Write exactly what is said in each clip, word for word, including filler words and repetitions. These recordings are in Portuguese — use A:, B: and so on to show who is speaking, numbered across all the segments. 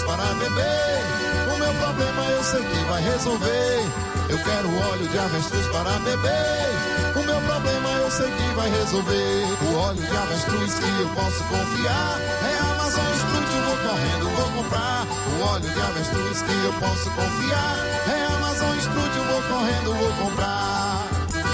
A: para beber. O meu problema eu sei que vai resolver. Eu quero óleo de avestruz para beber. O meu problema eu sei que vai resolver. O óleo de avestruz que eu posso confiar. É a Amazon Strut, eu vou correndo, vou comprar. O óleo de avestruz que eu posso confiar. É a Amazon Strut, eu vou correndo, vou comprar.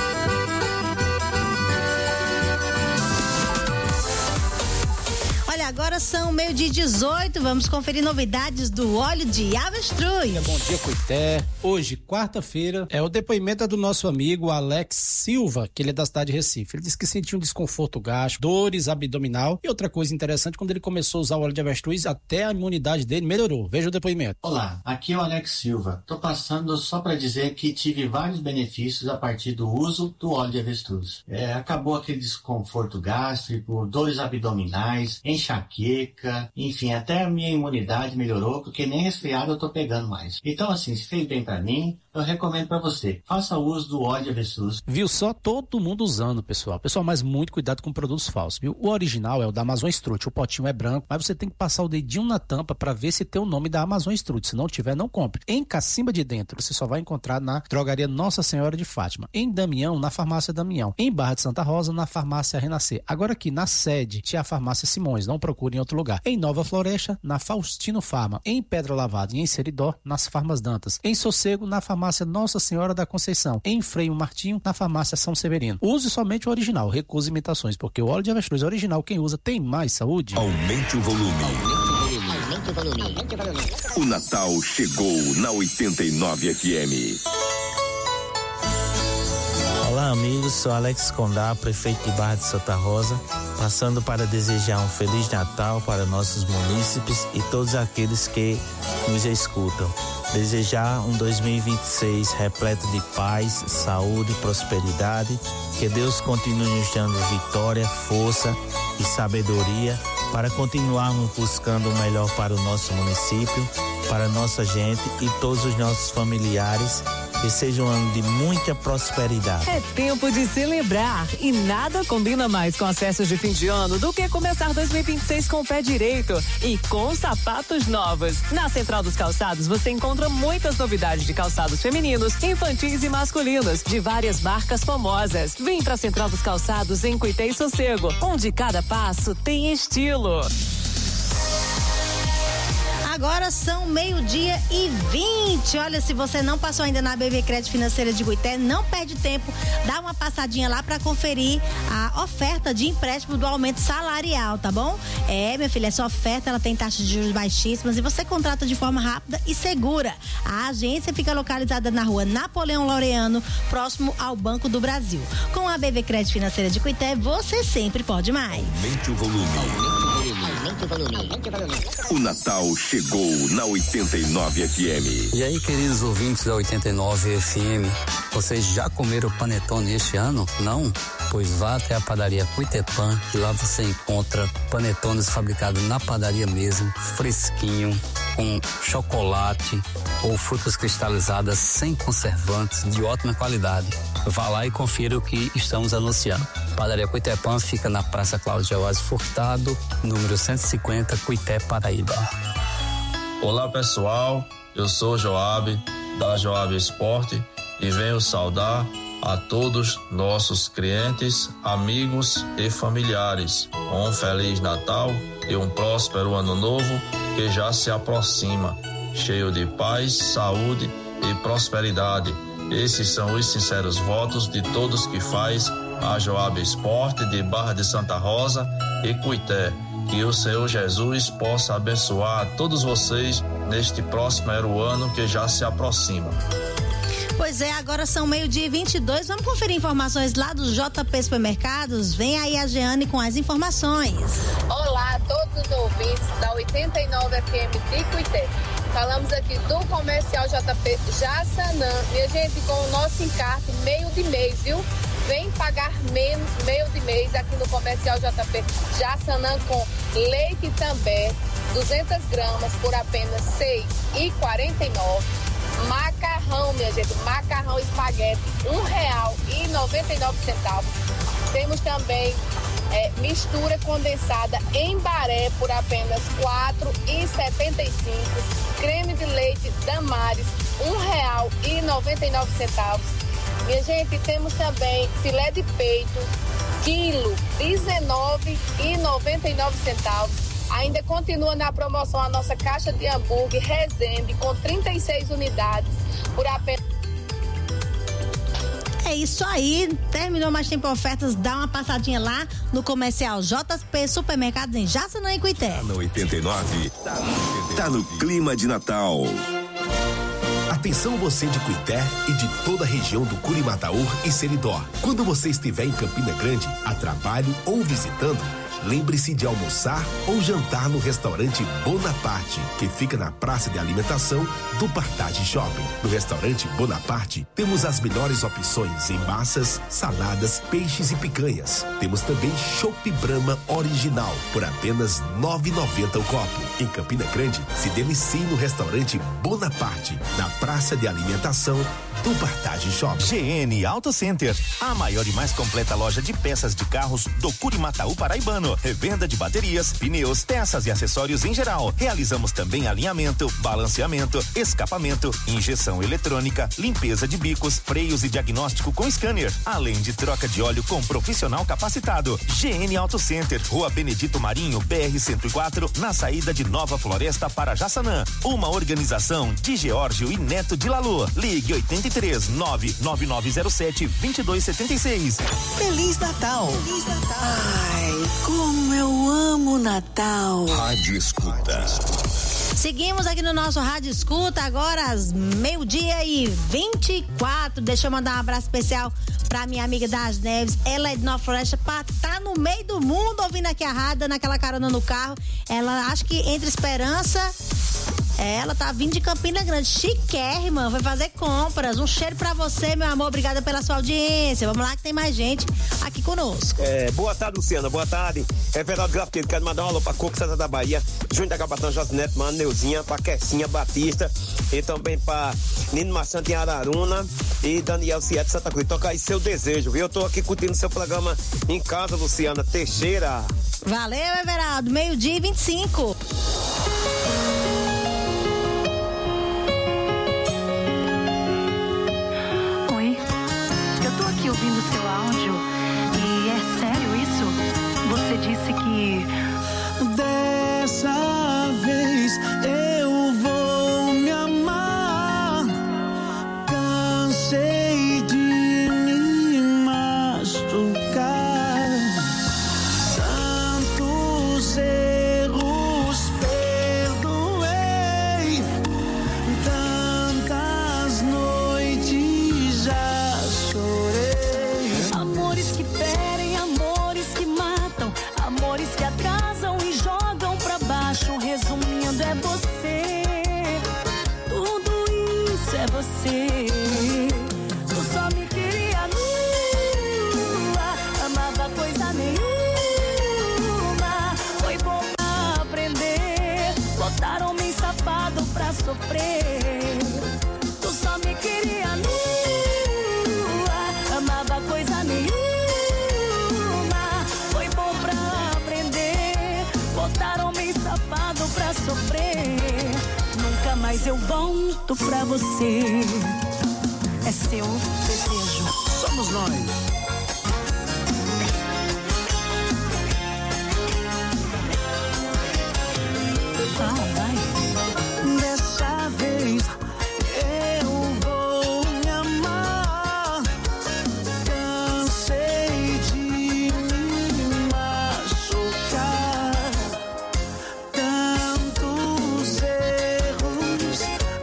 B: Olha, agora são meio-dia e dezoito, vamos conferir novidades do óleo de avestruz.
C: Bom dia, Cuité. Hoje, quarta-feira, é o depoimento do nosso amigo Alex Silva, que ele é da cidade de Recife. Ele disse que sentiu um desconforto gástrico, dores abdominal e outra coisa interessante, quando ele começou a usar o óleo de avestruz, até a imunidade dele melhorou. Veja o depoimento.
D: Olá, aqui é o Alex Silva. Tô passando só para dizer que tive vários benefícios a partir do uso do óleo de avestruz. É, acabou aquele desconforto gástrico, dores abdominais, enxaqueca, enfim, até a minha imunidade melhorou, porque nem resfriado eu tô pegando mais. Então, assim, se fez bem para mim, eu recomendo para você. Faça uso do óleo de avestruz.
C: Viu só? Todo mundo usando, pessoal. Pessoal, mas muito cuidado com produtos falsos, viu? O original é o da Amazon Strut. O potinho é branco, mas você tem que passar o dedinho na tampa para ver se tem o nome da Amazon Strut. Se não tiver, não compre. Em Cacimba de Dentro, você só vai encontrar na drogaria Nossa Senhora de Fátima. Em Damião, na farmácia Damião. Em Barra de Santa Rosa, na farmácia Renascer. Agora aqui na sede, tinha a farmácia Simões. Não procure em outro lugar. Em Nova Floresta, na Faustino Farma. Em Pedra Lavada e em Seridó, nas Farmas Dantas. Em Sossego, na farmácia Nossa Senhora da Conceição. Em Freio Martinho, na farmácia São Severino. Use somente o original, recuse imitações, porque o óleo de avestruz original, quem usa tem mais saúde.
E: Aumente o volume. Aumente o volume. Aumente o volume. O Natal chegou na oitenta e nove F M.
F: Olá, amigos, sou Alex Condá, prefeito de Barra de Santa Rosa, passando para desejar um Feliz Natal para nossos munícipes e todos aqueles que nos escutam. Desejar um dois mil e vinte e seis repleto de paz, saúde e prosperidade, que Deus continue nos dando vitória, força e sabedoria para continuarmos buscando o melhor para o nosso município, para a nossa gente e todos os nossos familiares. Que seja um ano de muita prosperidade.
G: É tempo de celebrar e nada combina mais com as festas de fim de ano do que começar dois mil e vinte e seis com o pé direito e com sapatos novos. Na Central dos Calçados você encontra muitas novidades de calçados femininos, infantis e masculinos, de várias marcas famosas. Vem pra Central dos Calçados em Cuité e Sossego, onde cada passo tem estilo.
B: Agora são meio-dia e vinte. Olha, se você não passou ainda na B V Crédito Financeira de Cuité, não perde tempo. Dá uma passadinha lá para conferir a oferta de empréstimo do aumento salarial, tá bom? É, minha filha, essa oferta ela tem taxas de juros baixíssimas e você contrata de forma rápida e segura. A agência fica localizada na rua Napoleão Laureano, próximo ao Banco do Brasil. Com a B V Crédito Financeira de Cuité, você sempre pode mais.
E: Aumente o volume.
H: Aumente o volume. Aumente o volume.
E: O Natal chegou na oitenta e nove F M.
I: E aí, queridos ouvintes da oitenta e nove F M, vocês já comeram panetone este ano? Não? Pois vá até a padaria Cuitepan e lá você encontra panetones fabricados na padaria mesmo, fresquinho, com chocolate ou frutas cristalizadas sem conservantes, de ótima qualidade. Vá lá e confira o que estamos anunciando. Padaria Cuitepan fica na Praça Cláudio Geoás Furtado, número cento e cinquenta, Cuité, Paraíba.
J: Olá pessoal, eu sou Joab, da Joab Esporte, e venho saudar a todos nossos clientes, amigos e familiares. Um Feliz Natal e um próspero Ano Novo que já se aproxima, cheio de paz, saúde e prosperidade. Esses são os sinceros votos de todos que faz a Joab Esporte de Barra de Santa Rosa e Cuité. Que o Senhor Jesus possa abençoar a todos vocês neste próximo ano que já se aproxima.
B: Pois é, agora são meio-dia e vinte e dois. Vamos conferir informações lá do J P Supermercados. Vem aí a Jeane com as informações.
K: Olá a todos os ouvintes da oitenta e nove F M de Cuité. Falamos aqui do Comercial J P Jaçanã. Minha gente, com o nosso encarte meio de mês, viu? Vem pagar menos meio de mês aqui no Comercial J P Jaçanã com leite também, duzentas gramas por apenas seis reais e quarenta e nove centavos. Macarrão, minha gente, macarrão espaguete, um real e noventa e nove centavos. Temos também é, mistura condensada em baré por apenas quatro reais e setenta e cinco centavos. Creme de leite Damares, um real e noventa e nove centavos. Minha gente, temos também filé de peito, quilo, dezenove reais e noventa e nove centavos. Ainda continua na promoção a nossa caixa de hambúrguer Resende com trinta e seis unidades por apenas...
B: É isso aí, terminou mais tempo ofertas, dá uma passadinha lá no comercial J P Supermercados em Jaçanã e Cuité.
E: Tá no oitenta e nove, tá no clima de Natal.
L: Atenção você de Cuité e de toda a região do Curimataú e Seridó. Quando você estiver em Campina Grande, a trabalho ou visitando, lembre-se de almoçar ou jantar no restaurante Bonaparte, que fica na praça de alimentação do Partage Shopping. No restaurante Bonaparte, temos as melhores opções em massas, saladas, peixes e picanhas. Temos também Chopp Brahma original, por apenas nove reais e noventa centavos o copo. Em Campina Grande, se delicie no restaurante Bonaparte, na praça de alimentação do Partage Shopping.
M: G N Auto Center, a maior e mais completa loja de peças de carros do Curimataú paraibano. Revenda de baterias, pneus, peças e acessórios em geral. Realizamos também alinhamento, balanceamento, escapamento, injeção eletrônica, limpeza de bicos, freios e diagnóstico com scanner, além de troca de óleo com profissional capacitado. G N Auto Center, Rua Benedito Marinho, B R cento e quatro, na saída de Nova Floresta para Jaçanã. Uma organização de Geórgio e Neto de Lalu. Ligue oitenta e três, nove nove nove zero sete, dois dois sete seis.
N: Feliz Natal! Feliz Natal! Ai, como eu amo Natal!
E: Rádio Escuta.
B: Seguimos aqui no nosso Rádio Escuta, agora às meio-dia e vinte e quatro. Deixa eu mandar um abraço especial pra minha amiga das Neves. Ela é de Nova Floresta, pra tá no meio do mundo ouvindo aqui a rádio, naquela carona no carro. Ela, acho que entre Esperança... Ela tá vindo de Campina Grande, chiquérrima, vai fazer compras. Um cheiro pra você, meu amor, obrigada pela sua audiência. Vamos lá que tem mais gente aqui conosco.
O: É, boa tarde, Luciana, boa tarde. É Fernando Grafiteiro, quero mandar um alô pra Coco Santa da Bahia, Júnior da Gabatão, José Neto, Mano, Neuzinha, pra Quecinha Batista e também pra Nino Marchante em Araruna e Daniel Ciete de Santa Cruz. Toca aí seu desejo, viu? Eu tô aqui curtindo seu programa em casa, Luciana Teixeira.
B: Valeu, Everaldo, meio-dia e vinte e cinco.
P: Ouvindo seu áudio e é sério isso? Você disse que
Q: dessa vez eu vou me amar. Cansei de me machucar. Tantos erros perdoei, tantas noites já chorei.
P: Amores que ferem, amores que matam, amores que atrasam e jogam pra baixo. Resumindo, é você, tudo isso é você. Tu só me queria nua, amava coisa nenhuma. Foi bom pra aprender, botaram homem safado pra sofrer. Tu só me queria nua, amava coisa nenhuma. Foi bom pra aprender, botaram homem safado pra sofrer. Nunca mais eu volto pra você. É seu desejo.
Q: Somos nós.
P: Fala, vai.
Q: Dessa vez eu vou me amar. Cansei de me machucar. Tantos erros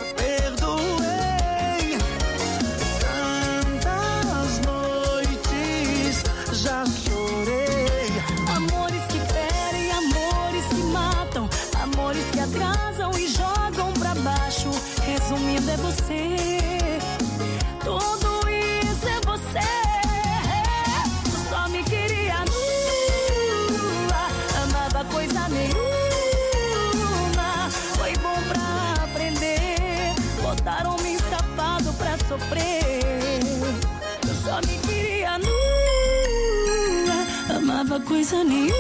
Q: perdoei. Tantas noites já chorei.
P: Amores que ferem, amores que matam, amores que atrasam e jogam pra baixo. Resumindo, é você, tudo isso é você. Tu só me queria nua, amava coisa nenhuma. Foi bom pra aprender, botaram homem safado pra sofrer. Tu só me queria nua, amava faltava coisa nenhuma.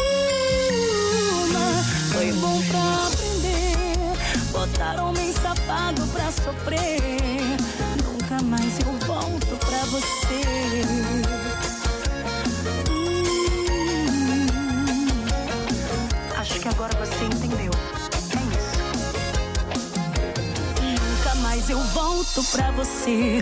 P: Foi bom pra aprender, botar homem safado pra sofrer. Nunca mais eu volto pra você. Hum, acho que agora você entendeu. É isso. Nunca mais eu volto pra você.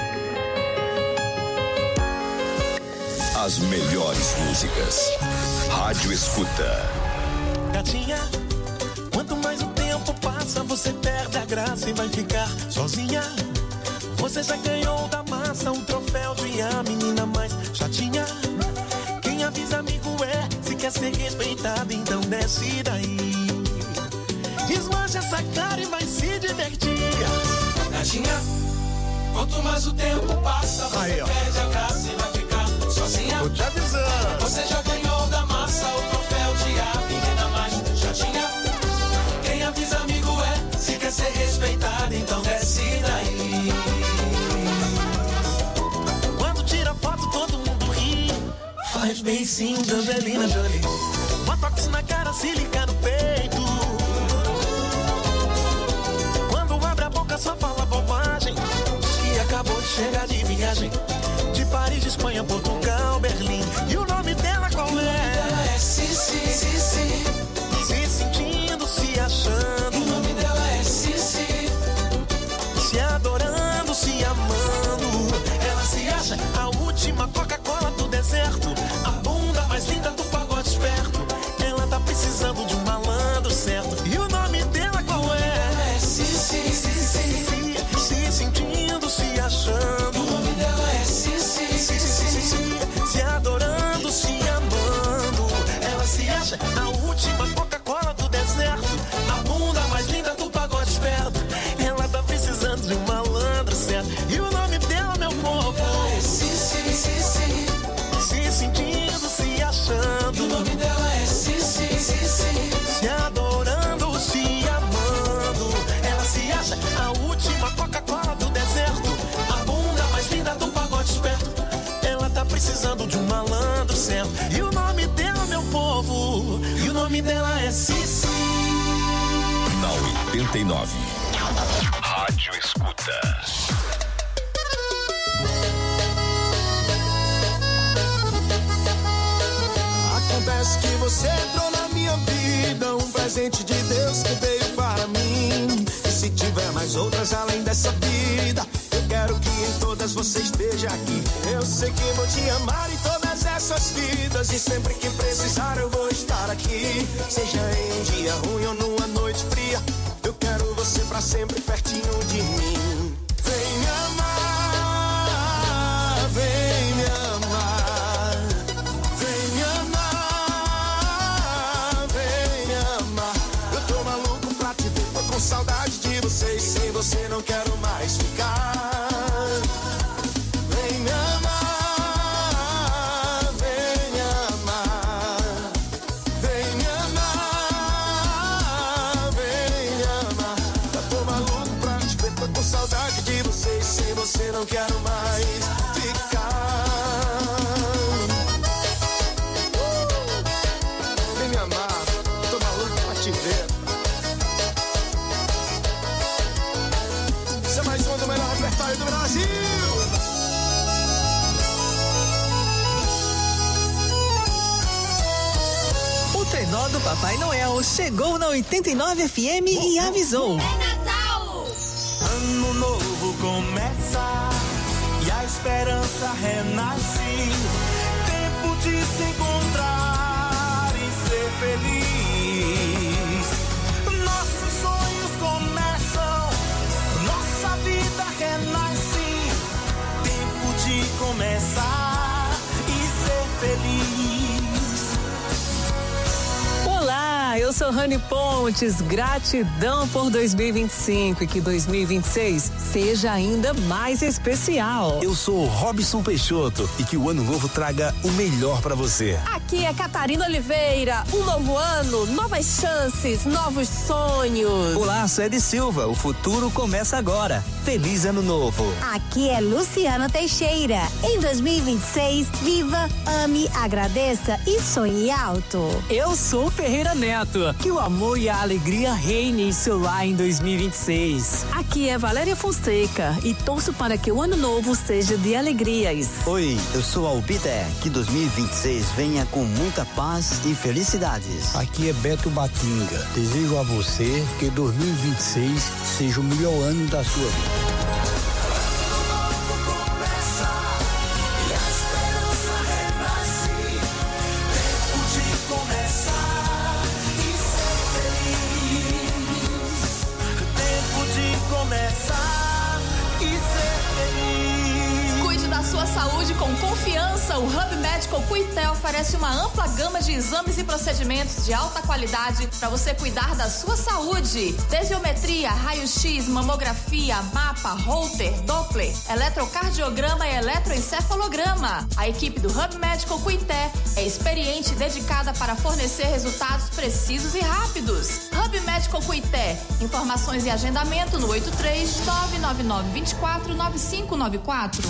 E: As melhores músicas. Rádio Escuta.
Q: Gatinha, quanto mais o tempo passa, você perde a graça e vai ficar sozinha. Você já ganhou da massa o troféu de a menina mais chatinha. Quem avisa amigo é, se quer ser respeitada, então desce daí. Desmancha essa cara e vai se divertir.
R: Gatinha, quanto mais o tempo passa, você
Q: Aí, ó.
R: perde a graça e vai ficar sozinha.
Q: Tô te avisando.
R: Você já ganhou da massa o troféu de a menina mais chatinha. Quem avisa amigo é, se quer ser respeitada, então desce daí.
Q: Quando tira foto todo mundo ri. Faz bem sim, Angelina Jolie. Botox na cara, se liga no peito. Quando abre a boca só fala bobagem. Diz que acabou de chegar de viagem. De Paris, de Espanha, Portugal, Berlim. E o nome dela qual é?
R: Ela é Cici, Cici.
Q: Se sentindo, se achando.
R: O nome dela é Cici.
Q: Se adorando, se amando. Ela se acha a última Coca-Cola do deserto. A bunda mais linda do pagode esperto. Ela tá precisando de um malandro certo. E o nome dela qual é?
R: Ela é Cici, Cici.
Q: Se, se sentindo, se achando.
R: O nome dela é Cici, Cici.
Q: Se adorando, se amando. Ela se acha a última Coca-Cola do deserto. A bunda mais linda do pagode esperto. Ela tá precisando de um malandro certo. E o nome dela, meu povo?
R: Ela é Cici, Cici.
Q: Se sentindo, se achando.
R: O nome dela é Cici, Cici.
Q: Se adorando, se amando. Ela se acha a última Coca-Cola do deserto. A bunda mais linda do pagode esperto. Ela tá precisando de um malandro certo. E o nome dela, meu povo? E o nome dela é Cici.
E: Na oitenta e nove. Rádio Escuta.
A: Acontece que você entrou na minha vida, um presente de Deus que veio para mim. E se tiver mais outras além dessa vida, eu quero que em todas você esteja aqui. Eu sei que vou te amar em todas essas vidas, e sempre que precisar eu vou estar aqui. Seja em um dia ruim ou numa noite fria, eu quero você pra sempre pertinho de mim. Vem me amar, vem me amar. Vem me amar, vem me amar. Eu tô maluco pra te ver, tô com saudade de você, e sem você não quero mais ficar. Vem me amar, vem me amar. Vem me amar, vem me amar. Eu tô maluco pra te ver, tô com saudade de você, e sem você não quero mais ficar. Vem me amar, tô maluco pra te ver. Isso é mais um do melhor repertório do Brasil.
S: O trenó do Papai Noel chegou na oitenta e nove F M e avisou.
Q: Ano novo começa e a esperança renasce. Tempo de se encontrar e ser feliz. Nossos sonhos começam, nossa vida renasce. Tempo de começar e ser feliz.
G: Olá, eu sou Lohane Pontes, gratidão por dois mil e vinte e cinco e que dois mil e vinte e seis seja ainda mais especial.
L: Eu sou Robson Peixoto e que o ano novo traga o melhor pra você.
T: Aqui é Catarina Oliveira, um novo ano, novas chances, novos sonhos.
U: Olá, sou Ed Silva, o futuro começa agora. Feliz ano novo.
V: Aqui é Luciana Teixeira. Em dois mil e vinte e seis, viva, ame, agradeça e sonhe alto.
G: Eu sou Ferreira Neto. Que o amor e a alegria reinem em seu lar em dois mil e vinte e seis.
T: Aqui é Valéria Fonseca e torço para que o ano novo seja de alegrias.
W: Oi, eu sou Albiter. Que dois mil e vinte e seis venha com muita paz e felicidades.
X: Aqui é Beto Batinga. Desejo a você que dois mil e vinte e seis seja o melhor ano da sua vida.
Y: Saúde com confiança, o Hub Medical Cuité oferece uma ampla gama de exames e procedimentos de alta qualidade para você cuidar da sua saúde. Desiometria, raio-x, mamografia, mapa, Holter, Doppler, eletrocardiograma e eletroencefalograma. A equipe do Hub Medical Cuité é experiente e dedicada para fornecer resultados precisos e rápidos. Hub Medical Cuité. Informações e agendamento no oito três nove nove nove dois quatro nove cinco nove quatro.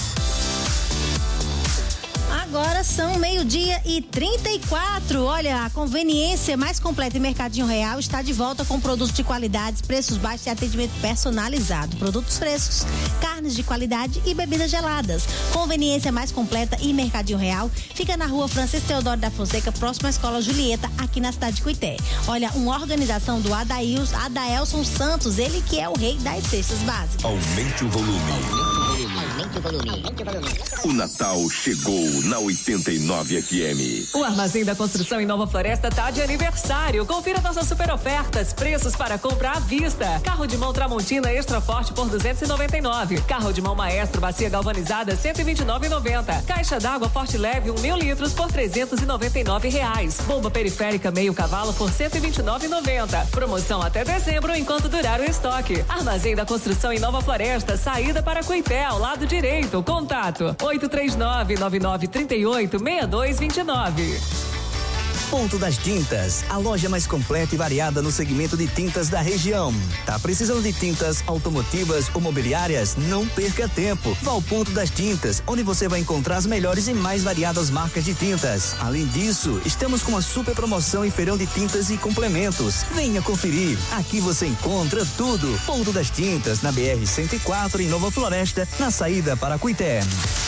B: Agora são meio-dia e trinta e quatro. Olha, a conveniência mais completa em Mercadinho Real está de volta com produtos de qualidade, preços baixos e atendimento personalizado. Produtos frescos, carnes de qualidade e bebidas geladas. Conveniência mais completa em Mercadinho Real fica na rua Francisco Teodoro da Fonseca, próximo à Escola Julieta, aqui na cidade de Cuité. Olha, uma organização do Adails, Adaelson Santos, ele que é o rei das cestas básicas.
E: Aumente o volume.
H: Aumente o volume. Aumente o volume.
E: O Natal chegou na oitenta e nove F M.
G: O Armazém da Construção em Nova Floresta tá de aniversário. Confira nossas super ofertas, preços para comprar à vista. Carro de mão Tramontina Extra Forte por duzentos e noventa e nove. Carro de mão Maestro Bacia Galvanizada cento e vinte e nove reais e noventa centavos. Caixa d'água Forte Leve um mil litros por trezentos e noventa e nove reais. Bomba periférica meio cavalo por cento e vinte e nove reais e noventa centavos. Promoção até dezembro enquanto durar o estoque. Armazém da Construção em Nova Floresta, saída para Cuité, ao lado direito. Contato oito três nove nove nove três oito seis dois dois nove.
U: Ponto das Tintas, a loja mais completa e variada no segmento de tintas da região. Tá precisando de tintas automotivas ou mobiliárias? Não perca tempo. Vá ao Ponto das Tintas, onde você vai encontrar as melhores e mais variadas marcas de tintas. Além disso, estamos com uma super promoção em feirão de tintas e complementos. Venha conferir. Aqui você encontra tudo. Ponto das Tintas, na B R cento e quatro, em Nova Floresta, na saída para Cuité.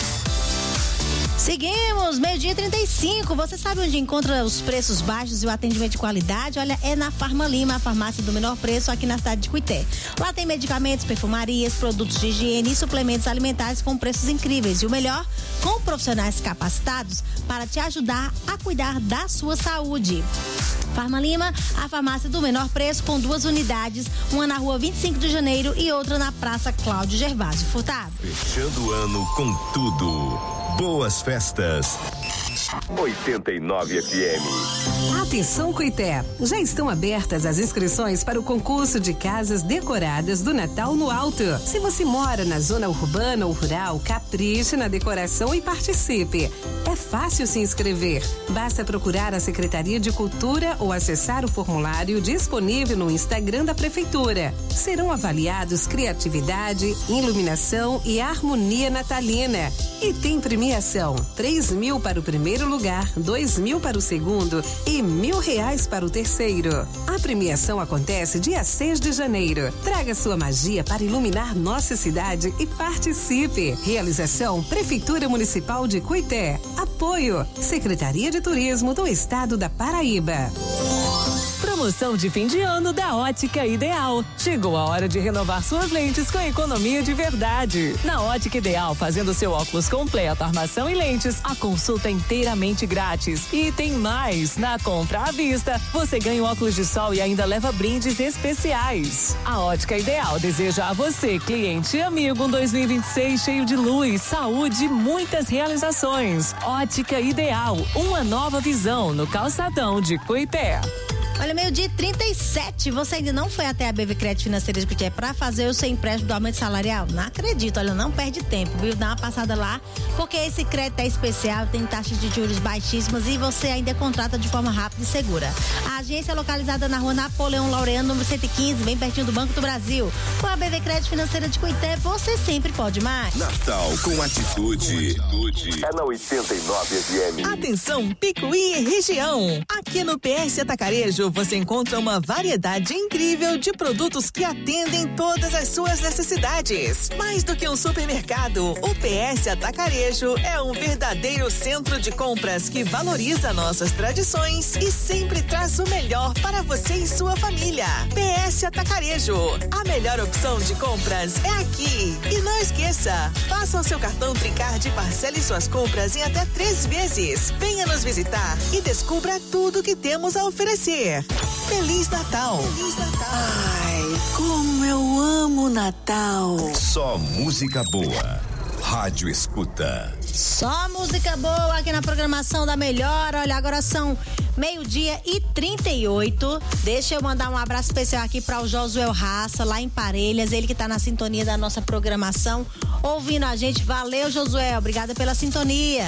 B: Seguimos, meio-dia e trinta e cinco. Você sabe onde encontra os preços baixos e o atendimento de qualidade? Olha, é na Farma Lima, a farmácia do menor preço aqui na cidade de Cuité. Lá tem medicamentos, perfumarias, produtos de higiene e suplementos alimentares com preços incríveis. E o melhor, com profissionais capacitados para te ajudar a cuidar da sua saúde. Farma Lima, a farmácia do menor preço, com duas unidades, uma na rua vinte e cinco de janeiro e outra na Praça Cláudio Gervásio Furtado.
E: Fechando o ano com tudo. Boas festas. oitenta e nove F M.
Z: Atenção, Cuité! Já estão abertas as inscrições para o concurso de casas decoradas do Natal no Alto. Se você mora na zona urbana ou rural, capriche na decoração e participe. É fácil se inscrever. Basta procurar a Secretaria de Cultura ou acessar o formulário disponível no Instagram da Prefeitura. Serão avaliados criatividade, iluminação e harmonia natalina. E tem premiação: três mil para o primeiro lugar, dois mil para o segundo e mil reais para o terceiro. A premiação acontece dia seis de janeiro. Traga sua magia para iluminar nossa cidade e participe. Realização: Prefeitura Municipal de Cuité. Apoio: Secretaria de Turismo do Estado da Paraíba.
G: Promoção de fim de ano da Ótica Ideal. Chegou a hora de renovar suas lentes com economia de verdade. Na Ótica Ideal, fazendo seu óculos completo, armação e lentes, a consulta é inteiramente grátis. E tem mais, na compra à vista, você ganha um óculos de sol e ainda leva brindes especiais. A Ótica Ideal deseja a você, cliente e amigo, um dois mil e vinte e seis cheio de luz, saúde e muitas realizações. Ótica Ideal, uma nova visão no calçadão de Cuité.
B: Olha, meio-dia e trinta e sete. Você ainda não foi até a B V Crédito Financeira de Cuité para fazer o seu empréstimo do aumento salarial? Não acredito, olha, não perde tempo, viu? Dá uma passada lá, porque esse crédito é especial, tem taxas de juros baixíssimas e você ainda contrata de forma rápida e segura. A agência é localizada na rua Napoleão Laureano, número cento e quinze, bem pertinho do Banco do Brasil. Com a B V Crédito Financeira de Cuité, você sempre pode mais.
E: Natal com atitude. É na oitenta e nove F M.
S: Atenção, Picuí e região. Aqui no P S Atacarejo você encontra uma variedade incrível de produtos que atendem todas as suas necessidades. Mais do que um supermercado, o P S Atacarejo é um verdadeiro centro de compras que valoriza nossas tradições e sempre traz o melhor para você e sua família. P S Atacarejo, a melhor opção de compras é aqui. E não esqueça, faça o seu cartão Tricard e parcele suas compras em até três vezes. Venha nos visitar e descubra tudo que temos a oferecer. Feliz Natal! Feliz Natal!
N: Ai, como eu amo Natal!
E: Só música boa. Rádio Escuta.
B: Só música boa aqui na programação da Melhor. Olha, agora são meio-dia e trinta e oito. Deixa eu mandar um abraço especial aqui para o Josué Raça, lá em Parelhas. Ele que tá na sintonia da nossa programação, ouvindo a gente. Valeu, Josué. Obrigada pela sintonia.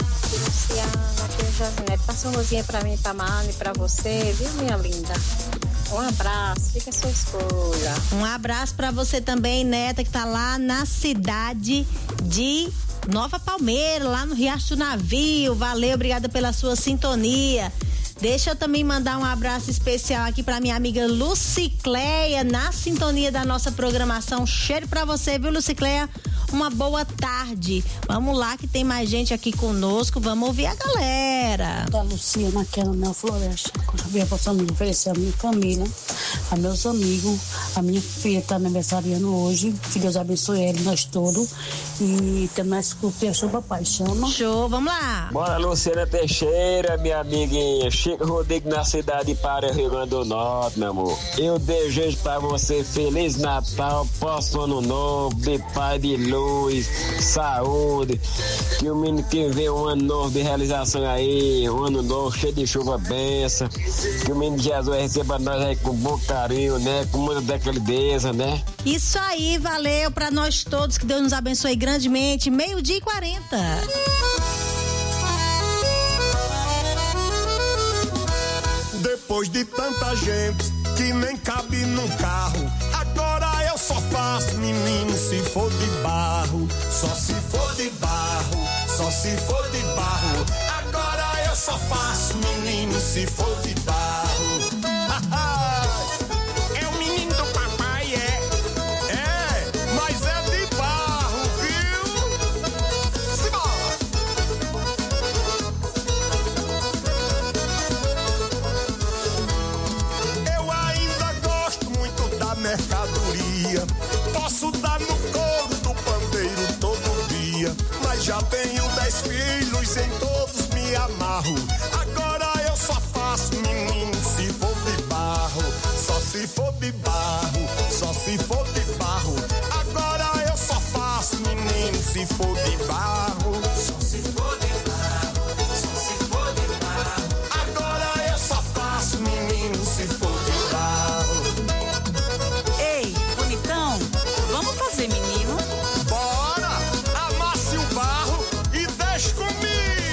C: Luciana, aqui é o Josinete. Passa uma rosinha pra mim, pra Mani, pra você, viu, minha linda? Um abraço, fica a sua escolha.
B: Um abraço pra você também, Neta, que tá lá na cidade de Nova Palmeira, lá no Riacho do Navio. Valeu, obrigada pela sua sintonia. Deixa eu também mandar um abraço especial aqui pra minha amiga Lucicleia, na sintonia da nossa programação. Cheiro pra você, viu, Lucicleia? Uma boa tarde. Vamos lá que tem mais gente aqui conosco. Vamos ouvir a galera.
D: Da Luciana, que é na minha floresta. Eu vim pra família oferecer a minha família, a meus amigos, a minha filha tá aniversariando hoje. Que Deus abençoe ele, nós todos. E tem mais curtir, show, papai, chama.
B: Show, vamos lá.
O: Bora, Luciana Teixeira, minha amiguinha. Chico Rodrigo, na cidade de Para, Rio Grande do Norte, meu amor. Eu desejo pra você Feliz Natal, próximo ano novo, de pai de luz, saúde, que o menino que vê um ano novo de realização aí, um ano novo cheio de chuva, benção, que o menino Jesus receba nós aí com bom carinho, né, com muita delicadeza, né.
B: Isso aí, valeu pra nós todos, que Deus nos abençoe grandemente. Meio-dia e quarenta.
F: Depois de tanta gente que nem cabe num carro, agora eu só faço, menino, se for de barro. Só se for de barro, só se for de barro. Agora eu só faço, menino, se for de barro. É o menino do papai, é. É, mas é de barro, viu? Simbora! Eu ainda gosto muito da mercadoria. Posso dar no couro do pandeiro todo dia, mas já tenho dez filhos, em todos me amarro. Agora eu só faço, menino, se for de barro. Só se for de barro, só se for de barro. Agora eu só faço, menino, se for de barro. Só se for de barro, só se for de barro. Agora eu só faço, menino, se for de barro.
N: Ei, bonitão, vamos fazer menino?
F: Bora! Amasse o barro e deixe comigo!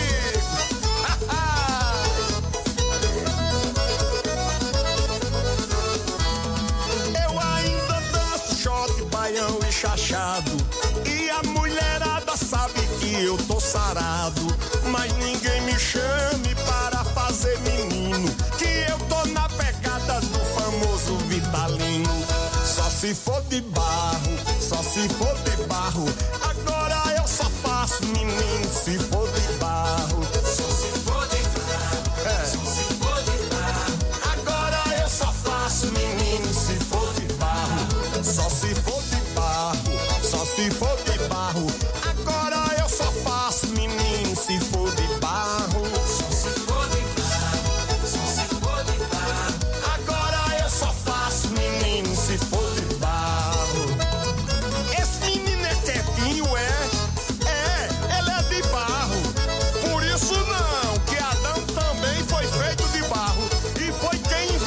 F: Eu ainda danço shot, baião e chachado, e a mulherada sabe que eu tô sarado. Mas ninguém me chame para fazer menino, que eu tô na pegada do famoso Vitalino. Só se for de barro, só se for de barro. Agora eu só faço, menino, se for de barro. Só se for de barro, é. Só se for de barro. Agora eu só faço, menino, se for de barro. Só se for de barro, só se for de barro. Agora eu só faço, menino, se for de barro. Só se for de barro, só se for de barro. Agora eu só faço, menino, se for de barro. Esse menino é quietinho, é? É, ele é de barro. Por isso não, que Adão também foi feito de barro. E foi quem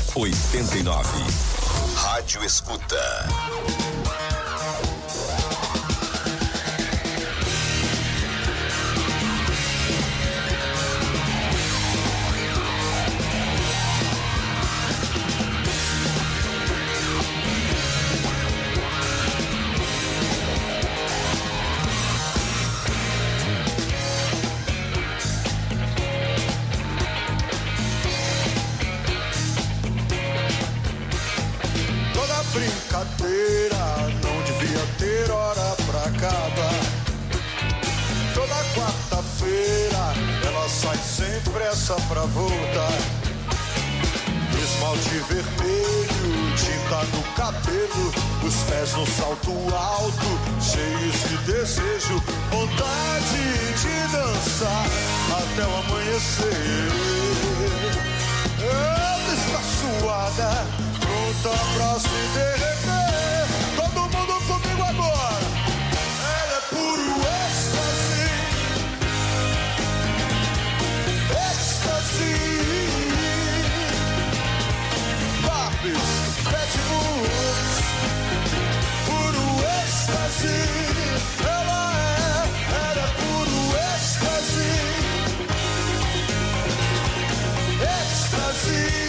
E: oitenta e nove. Rádio Escuta.
F: Brincadeira não devia ter hora pra acabar. Toda quarta-feira ela sai sem pressa pra voltar. Esmalte vermelho, tinta no cabelo, os pés no salto alto, cheios de desejo, vontade de dançar até o amanhecer. Ela está suada, pronta pra se derreter. Todo mundo comigo agora. Ela é puro êxtase. Êxtase. Barbies, Bad Moves. Puro êxtase. Ela é, ela é puro êxtase. Êxtase.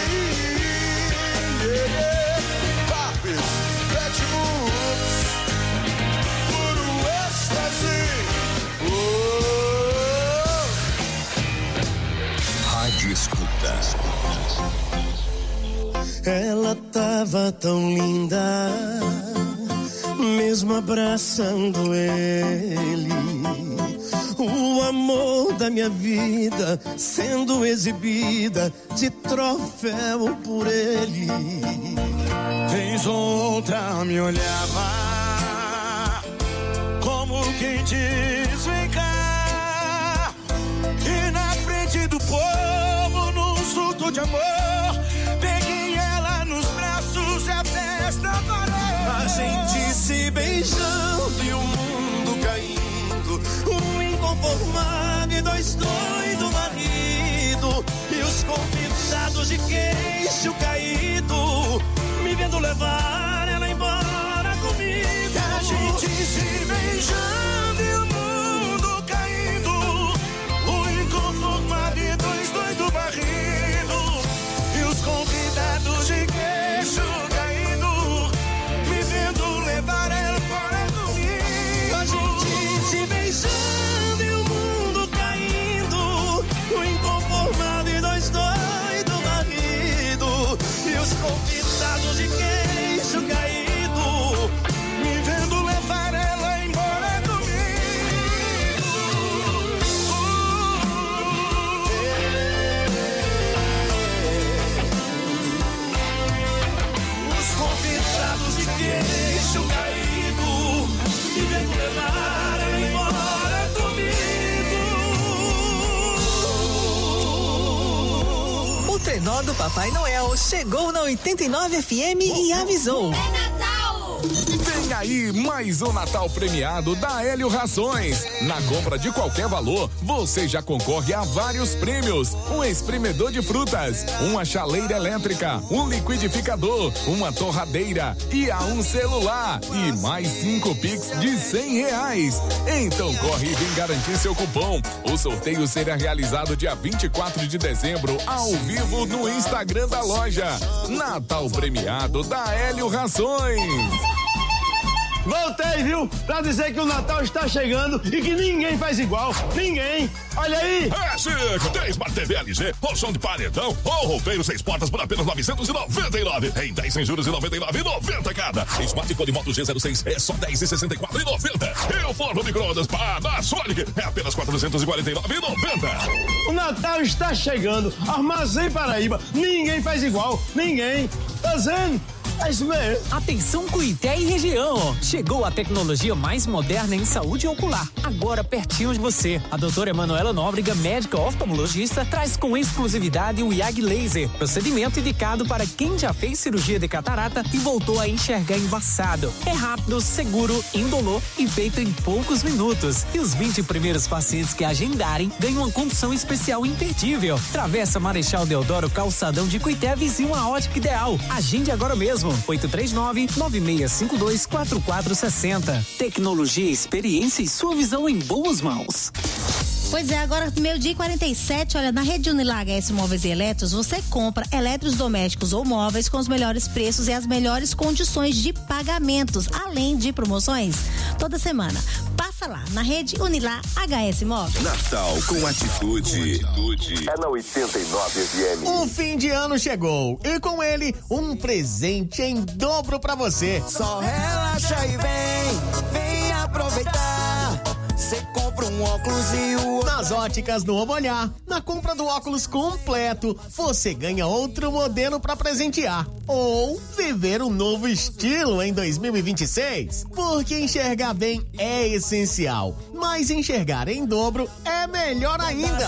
E: Rádio Escuta.
Q: Ela tava tão linda, mesmo abraçando ele. O amor da minha vida sendo exibida de troféu por ele. Vez ou outra me olhava como quem diz vem cá. E na frente do povo, num surto de amor, peguei ela nos braços e a festa parou. A gente se beijando e o mundo caindo, um inconformado e dois doidos marido, e os convidados de queixo caído, me vendo levar ela embora comigo. A gente se beijando e o mundo caindo, o inconformado e dois doidos barrido, e os convidados de queixo caído, me vendo levar ela embora comigo. A gente se beijando e o mundo caindo, o inconformado e dois doidos barrido, e os convidados de queixo caído, me vendo levar ela embora comigo. Os convidados de queixo caído, me vendo levar ela embora comigo.
S: O trenó do Papai Noel chegou na oitenta e nove F M e avisou.
I: Vem aí mais um Natal premiado da Hélio Rações. Na compra de qualquer valor, você já concorre a vários prêmios: um espremedor de frutas, uma chaleira elétrica, um liquidificador, uma torradeira e a um celular e mais cinco Pix de cem reais. Então corre e vem garantir seu cupom. O sorteio será realizado dia vinte e quatro de dezembro ao vivo no Instagram da loja. Natal premiado da Hélio Rações.
J: Voltei, viu? Pra dizer que o Natal está chegando e que ninguém faz igual. Ninguém. Olha aí.
K: É, Chico, tem Smart T V L G, colchão de paredão ou roupeiro seis portas por apenas novecentos e noventa e nove. Em dez sem juros e noventa e nove e noventa cada. Smart Code Moto G zero seis é só dez e sessenta e quatro e noventa. E o forno micro-ondas Panasonic é apenas quatrocentos e quarenta e nove e noventa.
J: O Natal está chegando. Armazém Paraíba. Ninguém faz igual. Ninguém. Tá dizendo? É isso mesmo.
A: Atenção Cuité e região. Chegou a tecnologia mais moderna em saúde ocular. Agora pertinho de você. A doutora Emanuela Nóbrega, médica oftalmologista, traz com exclusividade o I A G Laser. Procedimento indicado para quem já fez cirurgia de catarata e voltou a enxergar embaçado. É rápido, seguro, indolor e feito em poucos minutos. E os vinte primeiros pacientes que agendarem ganham uma condição especial imperdível. Travessa Marechal Deodoro, calçadão de Cuité, vizinho a Ótica Ideal. Agende agora mesmo. oito três nove, nove seis cinco dois, quatro quatro seis zero. Tecnologia, experiência e sua visão em boas mãos.
B: Pois é, agora meio-dia e quarenta e sete, olha, na rede Unilag H S Móveis e Eletros, você compra eletros domésticos ou móveis com os melhores preços e as melhores condições de pagamentos, além de promoções toda semana. Passa lá, na rede Unilag H S Móveis.
E: Natal com atitude. É na oitenta e nove F M.
L: O fim de ano chegou e com ele um presente em dobro pra você.
M: Só relaxa e vem, vem aproveitar. Você compra um óculos e o...
L: Nas óticas Novo Olhar, na compra do óculos completo, você ganha outro modelo pra presentear. Ou viver um novo estilo em dois mil e vinte e seis. Porque enxergar bem é essencial, mas enxergar em dobro é melhor ainda.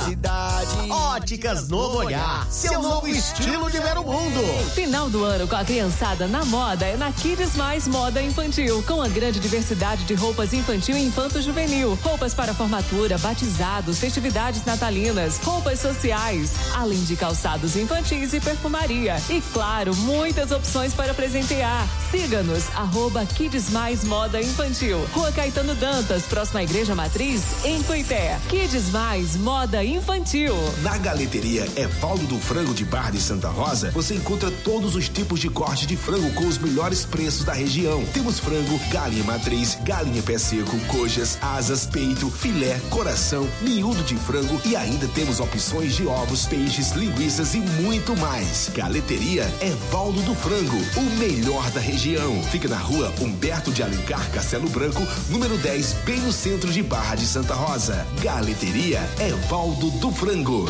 L: Óticas Novo Olhar, seu novo estilo de ver o mundo.
G: Final do ano com a criançada na moda é na Kids Mais Moda Infantil, com a grande diversidade de roupas infantil e infanto-juvenil. Roupas para formatura, batizados, festividades natalinas, roupas sociais, além de calçados infantis e perfumaria. E claro, muitas opções para presentear. Siga-nos, arroba Kids Mais Moda Infantil. Rua Caetano Dantas, próxima à Igreja Matriz, em Cuité. Kids Mais Moda Infantil.
P: Na Galeteria Evaldo do Frango de Barra de Santa Rosa, você encontra todos os tipos de corte de frango com os melhores preços da região. Temos frango, galinha matriz, galinha pé seco, coxas, asas, peito, filé, coração, miúdo de frango e ainda temos opções de ovos, peixes, linguiças e muito mais. Galeteria Evaldo do Frango, o melhor da região. Fica na rua Humberto de Alencar Castelo Branco, número dez, bem no centro de Barra de Santa Rosa. Galeteria Evaldo do Frango.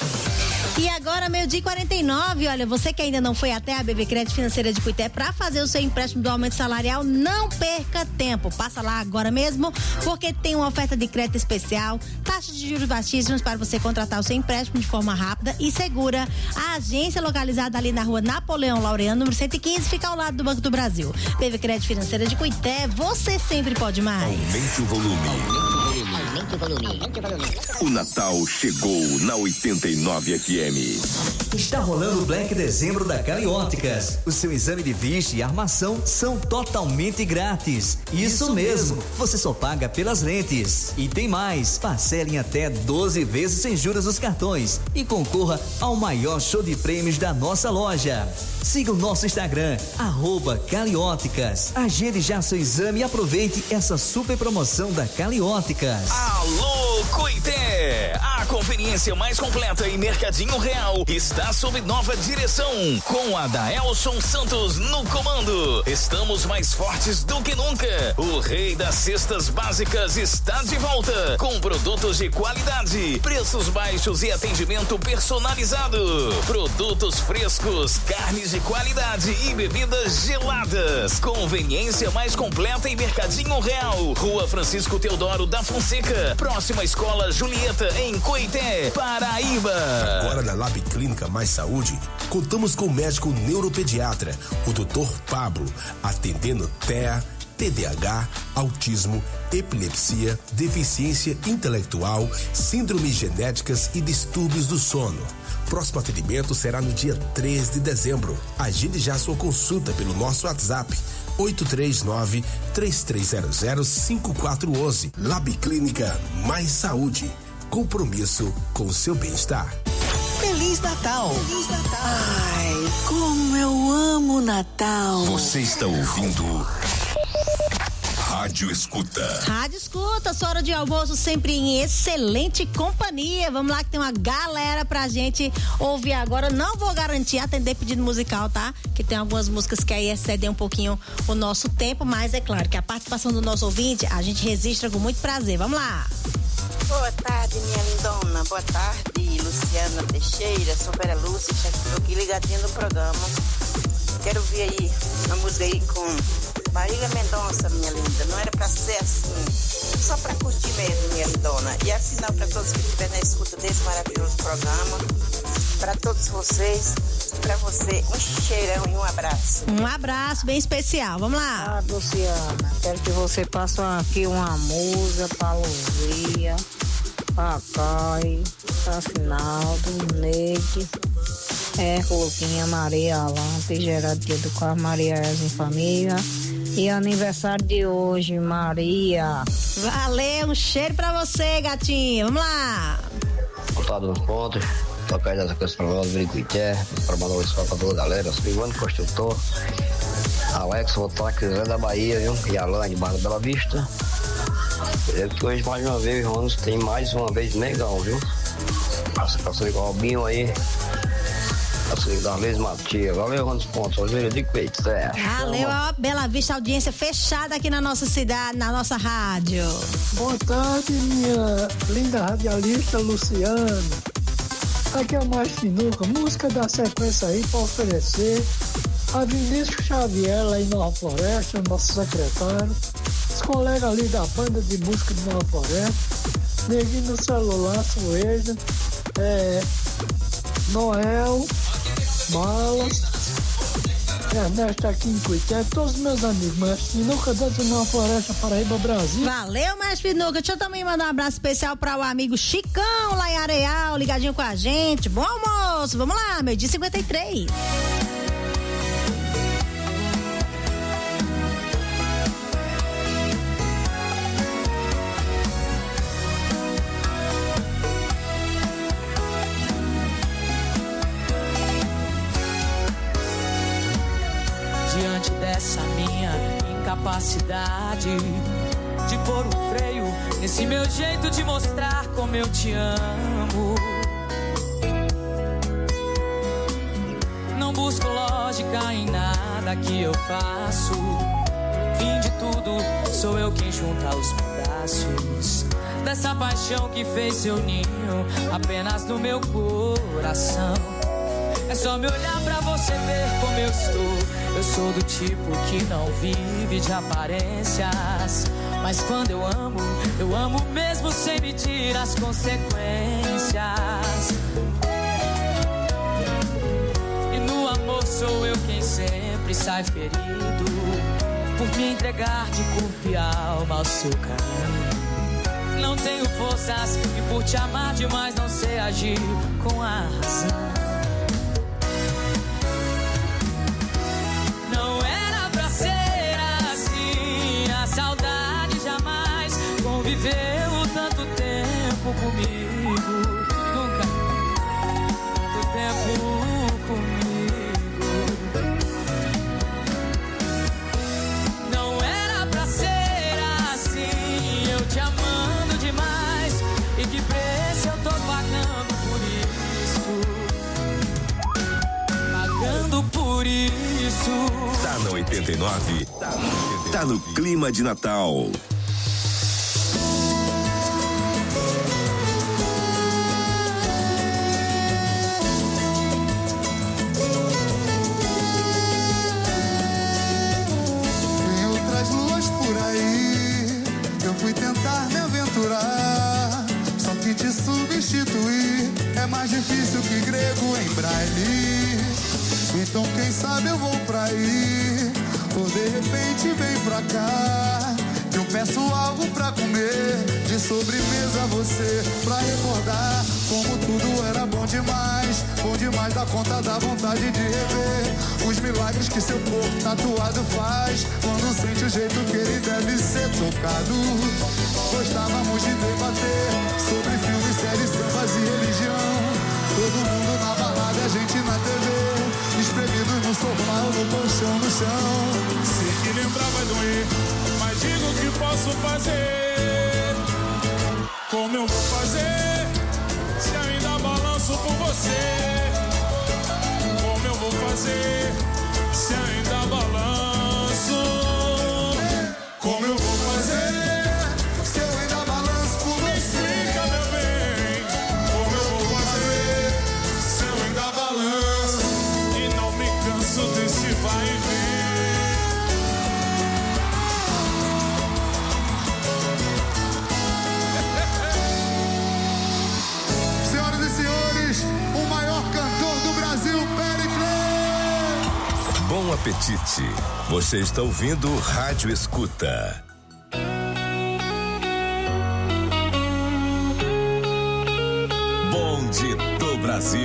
B: E agora, meio-dia e quarenta e nove, olha, você que ainda não foi até a B B Crédito Financeira de Cuité para fazer o seu empréstimo do aumento salarial, não perca tempo. Passa lá agora mesmo, porque tem uma oferta de crédito especial, taxas de juros baixíssimas para você contratar o seu empréstimo de forma rápida e segura. A agência localizada ali na rua Napoleão Laureano, número cento e quinze, fica ao lado do Banco do Brasil. B B Crédito Financeira de Cuité, você sempre pode mais.
E: Aumente o volume.
H: Aumente o volume. Aumente o volume.
E: O Natal chegou na oitenta e nove F M.
U: Está rolando o Black Dezembro da Calióticas. O seu exame de vista e armação são totalmente grátis. Isso, Isso mesmo, mesmo, você só paga pelas lentes. E tem mais, parcele em até doze vezes sem juros dos cartões e concorra ao maior show de prêmios da nossa loja. Siga o nosso Instagram, arroba Calióticas. Agende já seu exame e aproveite essa super promoção da Calióticas.
R: Alô, Cuité! A conveniência mais completa em Mercadinho Real está sob nova direção, com a Daelson Santos no comando. Estamos mais fortes do que nunca. O rei das cestas básicas está de volta, com produtos de qualidade, preços baixos e atendimento personalizado. Produtos frescos, carnes de qualidade e bebidas geladas. Conveniência mais completa em Mercadinho Real. Rua Francisco Teodoro da Fonseca, próxima à Escola Julieta, em Cuité, Paraíba.
P: Agora na Lab Clínica Mais Saúde, contamos com o médico neuropediatra, o doutor Pablo, atendendo T E A, T D A H, autismo, epilepsia, deficiência intelectual, síndromes genéticas e distúrbios do sono. Próximo atendimento será no dia três de dezembro. Agende já sua consulta pelo nosso WhatsApp oito três nove, três três zero zero, cinco quatro um um. Lab Clínica Mais Saúde. Compromisso com o seu bem-estar.
N: Feliz Natal! Feliz Natal! Ai, como eu amo Natal!
E: Você está ouvindo Rádio Escuta.
B: Rádio Escuta, sua hora de almoço sempre em excelente companhia. Vamos lá que tem uma galera pra gente ouvir agora. Não vou garantir atender pedido musical, tá? Que tem algumas músicas que aí excedem um pouquinho o nosso tempo, mas é claro que a participação do nosso ouvinte a gente registra com muito prazer. Vamos lá!
V: Boa tarde, minha lindona. Boa tarde, Luciana Teixeira, sou Vera Lúcia, estou aqui ligadinha no programa. quero ver aí uma música aí com Marília Mendonça, minha linda. Não era pra ser assim, só pra curtir mesmo, minha lindona. E assinar pra todos que estiverem na escuta desse maravilhoso programa. Pra todos vocês, pra você, um cheirão e um abraço.
B: Um abraço bem especial. Vamos lá.
C: Ah, Luciana, quero que você passe aqui uma música pra Luzia, pra Kai, pra Sinaldo, Neide, é, Rosinha, Maria Alanta, Gerardia do Carmo, Maria Elza em família. E aniversário de hoje, Maria.
B: Valeu, um cheiro pra você, gatinho. Vamos lá.
T: Voltado nos pontos. Toca aí dessa coisa pra nós, Brinquité, para mandar um escola pra toda a galera, Silvano Construtor, Alex, vou estar aqui da Bahia, viu? E Alane, Barra Bela Vista. Eu que hoje mais uma vez, Ronos, tem mais uma vez legal, viu? Passa pra ser igual o Binho aí. Da mesma tia. Valeu, Ronos Pontos, Oliveira de Coites, é.
B: Valeu, ó, Bela Vista, audiência fechada aqui na nossa cidade, na nossa rádio.
W: Boa tarde, minha linda radialista Luciana. Aqui é o Mais Finuca, música da sequência aí para oferecer a Vinícius Xavier lá em Nova Floresta, nosso secretário, os colegas ali da banda de música de Nova Floresta, Neguinho no celular, Sueja, é, Noel, Mala, Ernesto aqui em Cuité, todos os meus amigos, Mais Finuca, dança Nova Floresta, Paraíba, Brasil.
B: Valeu, Mais Finuca. Deixa eu também mandar um abraço especial para o amigo Chicão lá em Areal, ligadinho com a gente. Bom almoço, vamos lá, meio dia cinquenta e três.
X: Diante dessa minha incapacidade de pôr um freio nesse meu jeito de mostrar como eu te amo, não busco lógica em nada que eu faço. Fim de tudo, sou eu quem junta os pedaços dessa paixão que fez seu ninho apenas no meu coração. É só me olhar pra você ver como eu estou. Eu sou do tipo que não vive de aparências, mas quando eu amo, eu amo mesmo sem medir as consequências. E no amor sou eu quem sempre sai ferido por me entregar de corpo e alma ao seu carinho. Não tenho forças e por te amar demais não sei agir com a razão. Viveu tanto tempo comigo, nunca tanto tempo comigo. Não era pra ser assim, eu te amando demais. E que preço eu tô pagando por isso? Pagando por isso.
E: Tá no oitenta e nove, tá no clima de Natal.
Y: Fui tentar me aventurar, só que te substituir é mais difícil que grego em braille. Então quem sabe eu vou pra aí, ou de repente vem pra cá. Eu peço algo pra comer, de sobremesa você, pra recordar como tudo era bom demais. Bom demais da conta da vontade de rever os milagres que seu corpo tatuado faz, quando sente o jeito que ele deve ser tocado. Gostávamos de debater sobre filmes, séries, sambas e religião. Todo mundo na balada, a gente na T V, espremido no sofá ou no colchão no chão.
Z: Sei que lembrar vai doer, mas digo o que posso fazer. Como eu vou fazer se ainda balanço por você? Como eu vou fazer se ainda balanço? Como eu vou fazer se eu ainda balanço por você? Explica, meu bem, como eu vou fazer se eu ainda balanço? E não me canso isso desse vai e
Y: vem. Senhoras e senhores, o maior cantor do Brasil, Péricles.
E: Bom apetite. Você está ouvindo Rádio Escuta. Bonde do Brasil.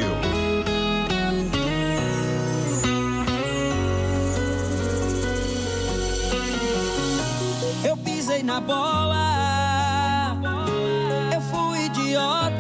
X: Eu pisei na bola, eu fui idiota.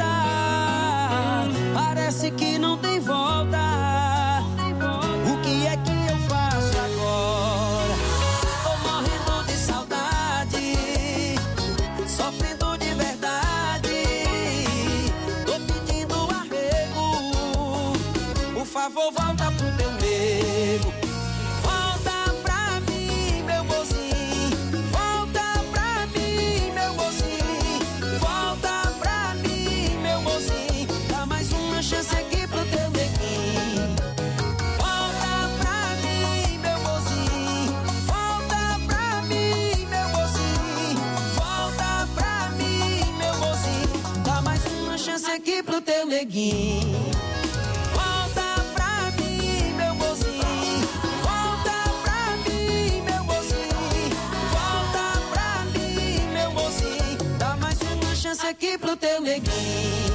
X: Parece que não tem volta. O que é que eu faço agora? Tô morrendo de saudade, sofrendo de verdade. Tô pedindo arrego, por favor volta pro teu nego. Volta pra mim, meu mocinho. Volta pra mim, meu mocinho. Volta pra mim, meu mocinho. Dá mais uma chance aqui pro teu neguinho. Volta pra mim, meu mocinho. Volta pra mim, meu mocinho. Volta pra mim, meu mocinho. Dá mais uma chance aqui pro teu neguinho. Volta pra mim, meu mocinho. Volta pra mim, meu mocinho. Volta pra mim, meu mocinho. Dá mais uma chance aqui pro teu neguinho.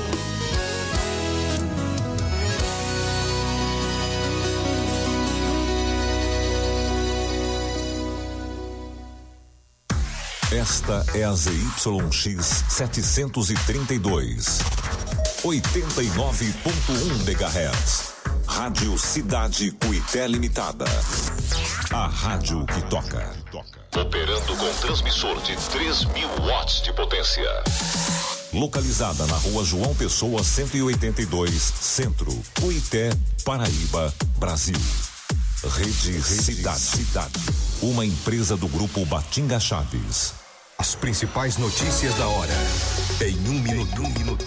K: Esta é a Z Y X setecentos e trinta e dois, oitenta e nove ponto um megahertz. Rádio Cidade Cuité Limitada. A rádio que toca. Operando com transmissor de três mil watts de potência. Localizada na Rua João Pessoa cento e oitenta e dois, Centro, Cuité, Paraíba, Brasil. Rede, Rede Cidade. Cidade. Uma empresa do grupo Batinga Chaves.
E: As principais notícias da hora em um minuto. Em um minuto.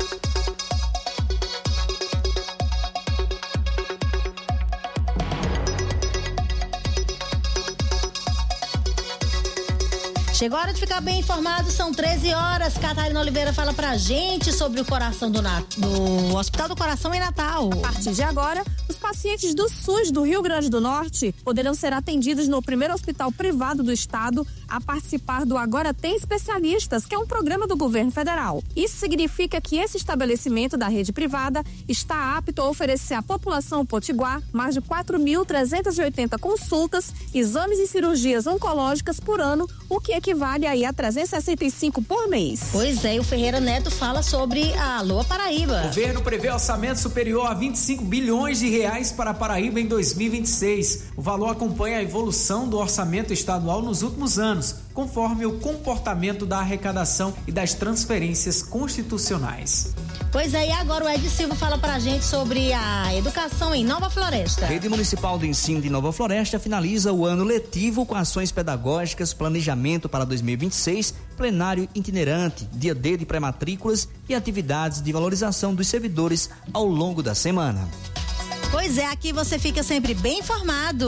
B: Chegou a hora de ficar bem informado, são treze horas. Catarina Oliveira fala pra gente sobre o coração do, Nat... do Hospital do Coração em Natal.
D: A partir de agora, os pacientes do SUS do Rio Grande do Norte poderão ser atendidos no primeiro hospital privado do estado a participar do Agora Tem Especialistas, que é um programa do governo federal. Isso significa que esse estabelecimento da rede privada está apto a oferecer à população potiguar mais de quatro mil trezentas e oitenta consultas, exames e cirurgias oncológicas por ano, o que equivale aí a trezentos e sessenta e cinco por mês.
B: Pois é, o Ferreira Neto fala sobre a Alô Paraíba.
A: O governo prevê orçamento superior a vinte e cinco bilhões de reais para a Paraíba em dois mil e vinte e seis. O valor acompanha a evolução do orçamento estadual nos últimos anos, conforme o comportamento da arrecadação e das transferências constitucionais.
B: Pois é, e agora o Ed Silva fala pra gente sobre a educação em Nova Floresta.
F: A Rede Municipal de Ensino de Nova Floresta finaliza o ano letivo com ações pedagógicas, planejamento para dois mil e vinte e seis, plenário itinerante, dia D de pré-matrículas e atividades de valorização dos servidores ao longo da semana.
B: Pois é, aqui você fica sempre bem informado.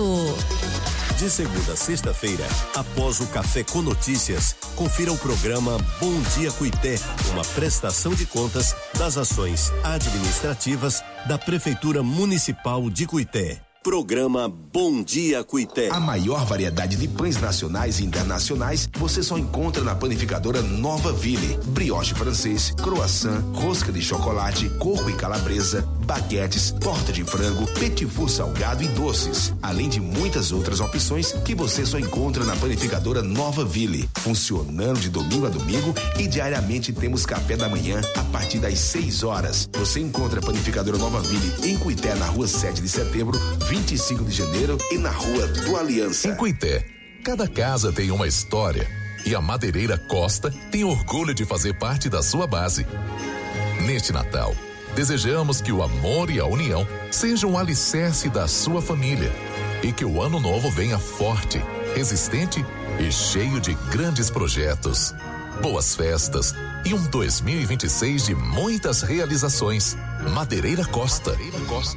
E: De segunda a sexta-feira, após o Café com Notícias, confira o programa Bom Dia Cuité, uma prestação de contas das ações administrativas da Prefeitura Municipal de Cuité. Programa Bom Dia Cuité.
P: A maior variedade de pães nacionais e internacionais você só encontra na panificadora Nova Ville. Brioche francês, croissant, rosca de chocolate, coco e calabresa, baguetes, torta de frango, petit four salgado e doces. Além de muitas outras opções que você só encontra na panificadora Nova Ville. Funcionando de domingo a domingo e diariamente temos café da manhã a partir das seis horas. Você encontra a panificadora Nova Ville em Cuité, na rua sete de setembro, vinte e cinco de janeiro e na Rua do Aliança.
K: Em Cuité, cada casa tem uma história e a Madeireira Costa tem orgulho de fazer parte da sua base. Neste Natal, desejamos que o amor e a união sejam um alicerce da sua família e que o ano novo venha forte, resistente e cheio de grandes projetos. Boas festas e um dois mil e vinte e seis de muitas realizações. Madeireira Costa. Madeireira Costa.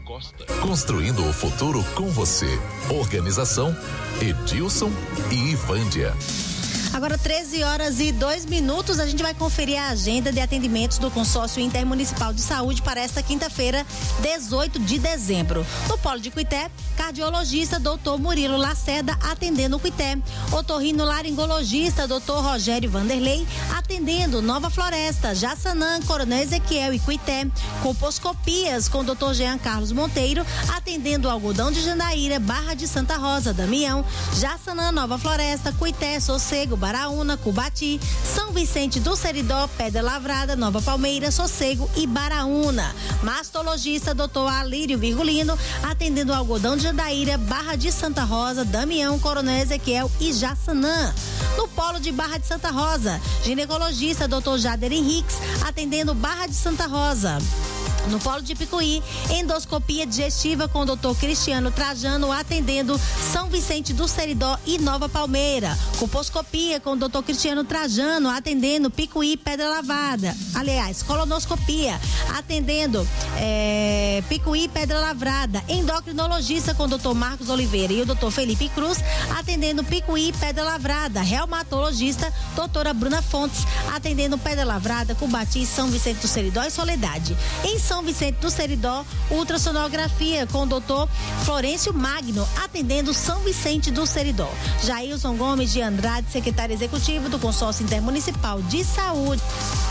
K: Costa. Construindo o futuro com você. Organização Edilson e Ivândia.
B: Agora treze horas e dois minutos, a gente vai conferir a agenda de atendimentos do Consórcio Intermunicipal de Saúde para esta quinta-feira, dezoito de dezembro. No Polo de Cuité, cardiologista doutor Murilo Lacerda atendendo o Cuité. Otorrinolaringologista doutor Rogério Vanderlei atendendo Nova Floresta, Jaçanã, Coronel Ezequiel e Cuité. Composcopias com doutor Jean Carlos Monteiro atendendo Algodão de Jandaíra, Barra de Santa Rosa, Damião, Jaçanã, Nova Floresta, Cuité, Sossego, Baraúna, Cubati, São Vicente do Seridó, Pedra Lavrada, Nova Palmeira, Sossego e Baraúna. Mastologista doutor Alírio Virgulino atendendo Algodão de Jandaíra, Barra de Santa Rosa, Damião, Coronel Ezequiel e Jaçanã. No Polo de Barra de Santa Rosa, ginecologista doutor Jader Henriques atendendo Barra de Santa Rosa. No Polo de Picuí, endoscopia digestiva com o doutor Cristiano Trajano atendendo São Vicente do Seridó e Nova Palmeira. Colposcopia com o doutor Cristiano Trajano atendendo Picuí, Pedra Lavada. Aliás, colonoscopia atendendo é, Picuí, Pedra Lavrada. Endocrinologista com o doutor Marcos Oliveira e o doutor Felipe Cruz atendendo Picuí, Pedra Lavrada. Reumatologista doutora Bruna Fontes atendendo Pedra Lavrada, Cubati, São Vicente do Seridó e Soledade. Em São Vicente do Seridó, ultrassonografia com o doutor Florencio Magno, atendendo São Vicente do Seridó. Jailson Gomes de Andrade, secretário executivo do Consórcio Intermunicipal de Saúde.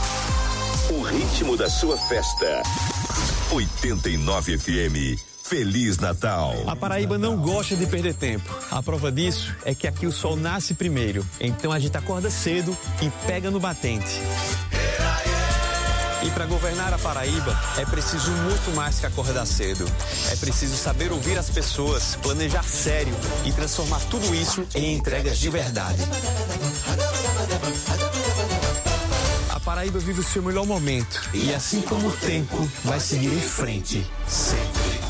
I: O ritmo da sua festa. oitenta e nove F M. Feliz Natal.
J: A Paraíba não gosta de perder tempo. A prova disso é que aqui o sol nasce primeiro. Então a gente acorda cedo e pega no batente. E para governar a Paraíba, é preciso muito mais que acordar cedo. É preciso saber ouvir as pessoas, planejar sério e transformar tudo isso em entregas de verdade. A Paraíba vive o seu melhor momento e, assim como o tempo, vai seguir em frente, sempre.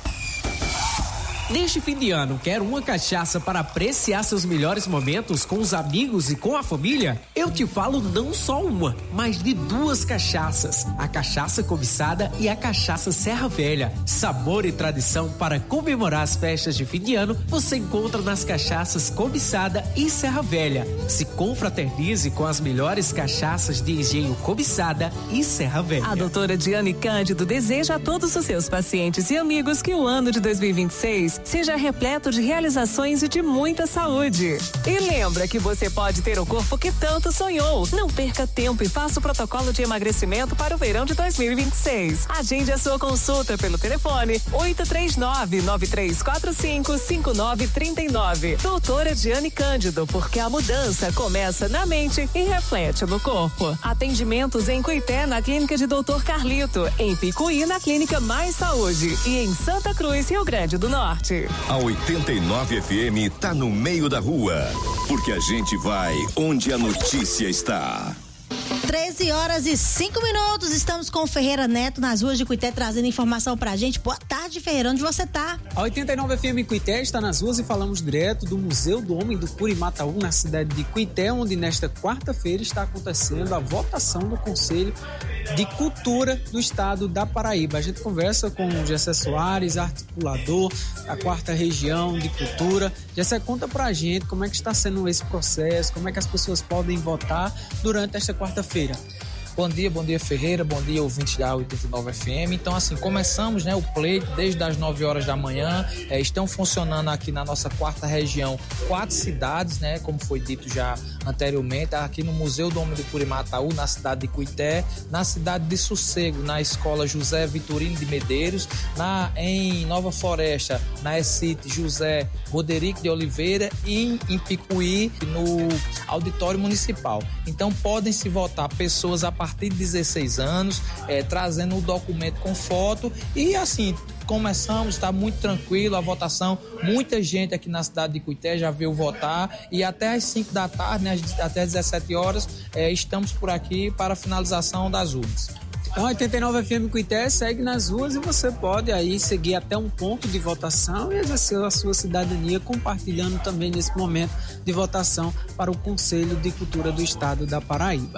A: Neste fim de ano, quer uma cachaça para apreciar seus melhores momentos com os amigos e com a família? Eu te falo não só uma, mas de duas cachaças. A cachaça cobiçada e a cachaça Serra Velha. Sabor e tradição para comemorar as festas de fim de ano, você encontra nas cachaças Cobiçada e Serra Velha. Se confraternize com as melhores cachaças de engenho Cobiçada e Serra Velha.
G: A doutora Diane Cândido deseja a todos os seus pacientes e amigos que o ano de dois mil e vinte e seis seja repleto de realizações e de muita saúde. E lembra que você pode ter o corpo que tanto sonhou. Não perca tempo e faça o protocolo de emagrecimento para o verão de dois mil e vinte e seis. Agende a sua consulta pelo telefone oito três nove, nove três quatro cinco, cinco nove três nove. Doutora Diane Cândido, porque a mudança começa na mente e reflete no corpo. Atendimentos em Cuité, na clínica de doutor Carlito, em Picuí, na clínica Mais Saúde e em Santa Cruz, Rio Grande do Norte.
I: A oitenta e nove F M tá no meio da rua, porque a gente vai onde a notícia está.
B: treze horas e cinco minutos, estamos com o Ferreira Neto nas ruas de Cuité trazendo informação pra gente. Boa tarde, Ferreira, onde você tá?
M: A oitenta e nove F M em Cuité está nas ruas e falamos direto do Museu do Homem do Curimataú, na cidade de Cuité, onde nesta quarta-feira está acontecendo a votação do Conselho de Cultura do Estado da Paraíba. A gente conversa com o Gessé Soares, articulador da quarta região de cultura. Gessé, conta pra gente como é que está sendo esse processo, como é que as pessoas podem votar durante esta quarta-feira.
O: Bom dia, bom dia Ferreira, bom dia ouvintes da oitenta e nove F M. Então assim, começamos, né, o pleito desde as nove horas da manhã, é, estão funcionando aqui na nossa quarta região quatro cidades, né, como foi dito já anteriormente, aqui no Museu do Homem do Curimataú, na cidade de Cuité, na cidade de Sossego, na Escola José Vitorino de Medeiros, na, em Nova Floresta, na E C I T José Roderico de Oliveira e em Picuí, no Auditório Municipal. Então podem se votar pessoas a partir de dezesseis anos, é, trazendo o documento com foto e assim, começamos, está muito tranquilo a votação, muita gente aqui na cidade de Cuité já veio votar e até às cinco da tarde, né, até às dezessete horas, é, estamos por aqui para a finalização das urnas.
M: Então, a oitenta e nove F M Cuité segue nas ruas e você pode aí seguir até um ponto de votação e exercer a sua cidadania, compartilhando também nesse momento de votação para o Conselho de Cultura do Estado da Paraíba.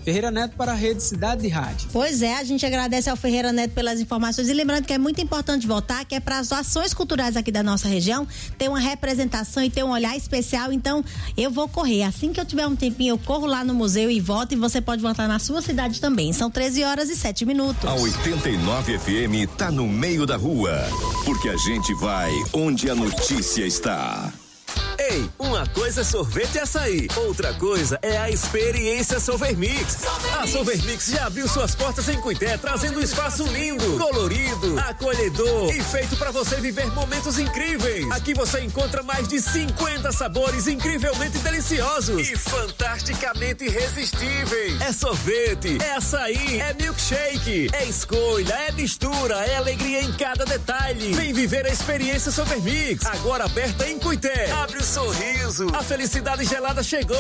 M: Ferreira Neto para a Rede Cidade de Rádio.
B: Pois é, a gente agradece ao Ferreira Neto pelas informações e lembrando que é muito importante votar, que é para as ações culturais aqui da nossa região ter uma representação e ter um olhar especial. Então, eu vou correr. Assim que eu tiver um tempinho, eu corro lá no museu e voto, e você pode votar na sua cidade também. São treze horas e sete minutos.
I: A oitenta e nove F M tá no meio da rua, porque a gente vai onde a notícia está.
H: Ei, uma coisa é sorvete e açaí, outra coisa é a experiência Solvermix. A Solvermix já abriu suas portas em Cuité, trazendo um espaço lindo, colorido, acolhedor e feito para você viver momentos incríveis. Aqui você encontra mais de cinquenta sabores incrivelmente deliciosos e fantasticamente irresistíveis. É sorvete, é açaí, é milkshake, é escolha, é mistura, é alegria em cada detalhe. Vem viver a experiência Solvermix, agora aberta em Cuité. Abre o sorriso, a felicidade gelada chegou.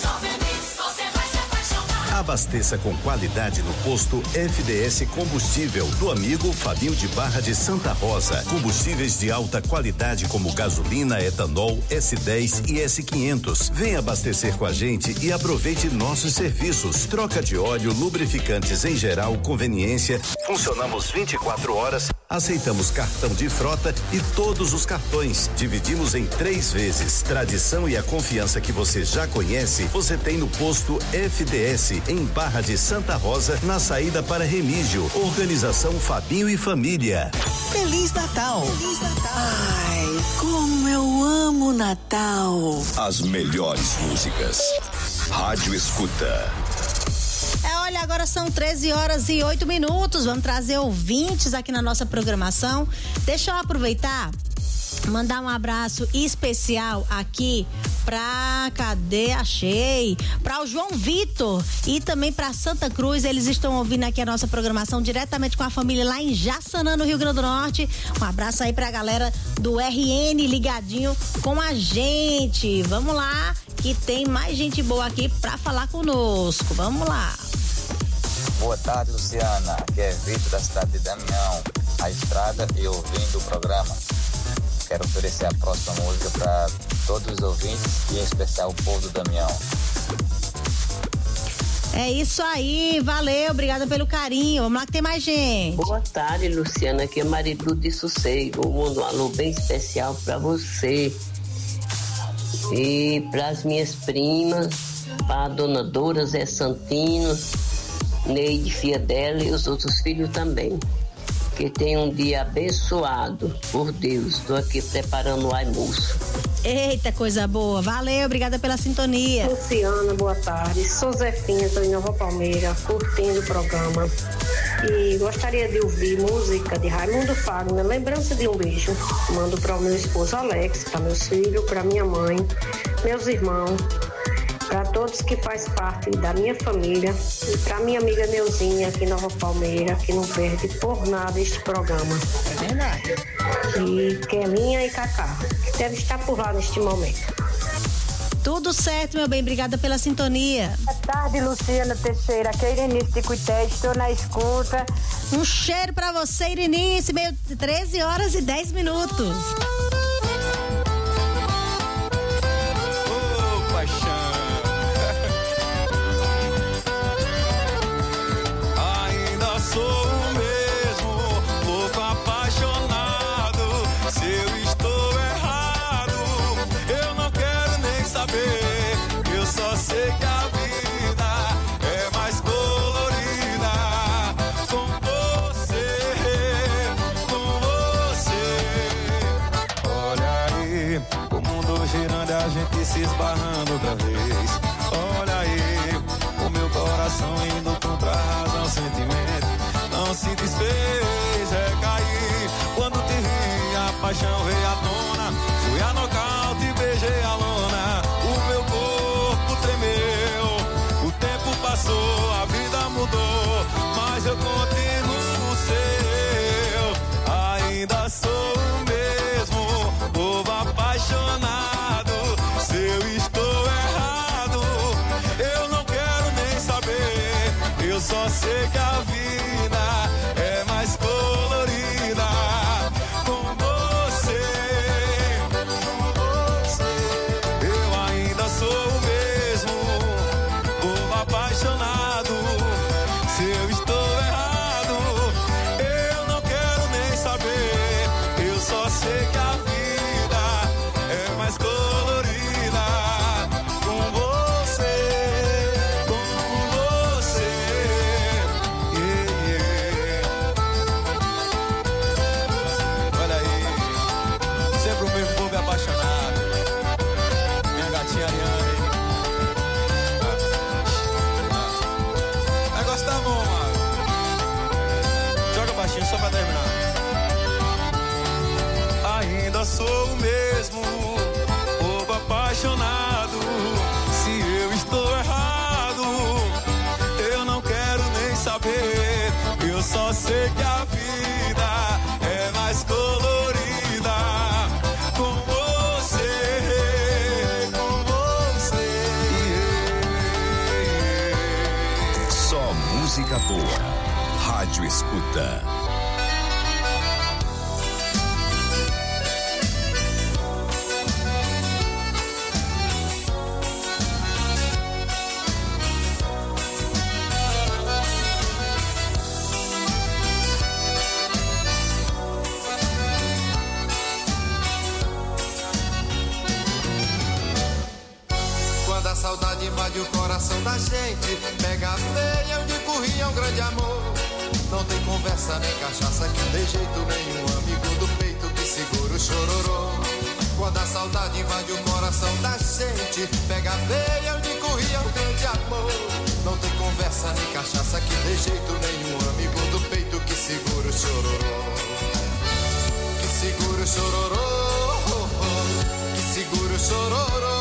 E: Abasteça com qualidade no posto F D S Combustível do amigo Fabinho de Barra de Santa Rosa. Combustíveis de alta qualidade como gasolina, etanol, S dez e S quinhentos. Venha abastecer com a gente e aproveite nossos serviços. Troca de óleo, lubrificantes em geral, conveniência. Funcionamos vinte e quatro horas. Aceitamos cartão de frota e todos os cartões. Dividimos em três vezes. Tradição e a confiança que você já conhece, você tem no posto F D S, em Barra de Santa Rosa, na saída para Remígio. Organização Fabinho e Família.
N: Feliz Natal! Feliz Natal! Ai, como eu amo Natal!
I: As melhores músicas. Rádio Escuta.
B: É, olha, agora são treze horas e oito minutos. Vamos trazer ouvintes aqui na nossa programação. Deixa eu aproveitar, mandar um abraço especial aqui pra, cadê? Achei. Pra o João Vitor e também pra Santa Cruz. Eles estão ouvindo aqui a nossa programação diretamente com a família lá em Jaçanã, no Rio Grande do Norte. Um abraço aí pra galera do R N ligadinho com a gente. Vamos lá, que tem mais gente boa aqui pra falar conosco. Vamos lá.
L: Boa tarde, Luciana. Aqui é Vitor, da cidade de Damião. A estrada e ouvindo o programa. Quero oferecer a próxima música para todos os ouvintes e em especial o povo do Damião.
B: É isso aí, valeu, obrigada pelo carinho. Vamos lá que tem mais gente.
Q: Boa tarde, Luciana. Aqui é Marilu de Sossego. Mando um alô bem especial para você e para as minhas primas, para a dona Dora, Zé Santino, Neide, filha dela, e os outros filhos também. Que tenha um dia abençoado por Deus. Estou aqui preparando o almoço.
B: Eita, coisa boa. Valeu, obrigada pela sintonia.
R: Luciana, boa tarde. Sou Zefinha, estou em Nova Palmeira, curtindo o programa. E gostaria de ouvir música de Raimundo Fagner, Lembrança de um Beijo. Mando para o meu esposo Alex, para meus filhos, para minha mãe, meus irmãos, para todos que faz parte da minha família e para minha amiga Neuzinha aqui em Nova Palmeira, que não perde por nada este programa.
B: É verdade.
R: E Kelinha e Cacá, que deve estar por lá neste momento.
B: Tudo certo, meu bem, obrigada pela sintonia.
S: Boa tarde, Luciana Teixeira, aqui é Irenice de Cuité, estou na escuta.
B: Um cheiro pra você, Irenice, meio treze horas e dez minutos.
H: Ô, paixão. Ainda sou o mesmo, louco apaixonado. Se eu estou errado, eu não quero nem saber. Eu só sei que a vida é mais colorida com você, com você. Olha aí, o mundo girando e a gente se esbarrando outra vez. Olha aí, o meu coração indo contra a razão, sentimento não se desfez, é cair. Quando te vi, a paixão veio à tona. Fui a nocaute e beijei a lona. O meu corpo tremeu. O tempo passou, a vida mudou, mas eu continuo seu. Ainda sou o mesmo, povo apaixonado. Se eu estou errado, eu não quero nem saber. Eu só sei que a vida é mais colorida com você, com você. Eu ainda sou o mesmo, povo apaixonado. sou o mesmo, bobo apaixonado. Se eu estou errado, eu não quero nem saber. Eu só sei que a vida é mais colorida com você, com você.
I: Só música boa. Rádio Escuta.
C: Quando a saudade invade o coração da gente, pega a veia onde corria um grande amor. Não tem conversa nem cachaça que dê jeito nenhum, amigo do peito que segura o chororô. Quando a saudade invade o coração da gente, pega a veia onde corria um grande amor. Não tem conversa nem cachaça que dê jeito nenhum, amigo do peito que segura o chororô. Que segura o chororô, que segura o chororô.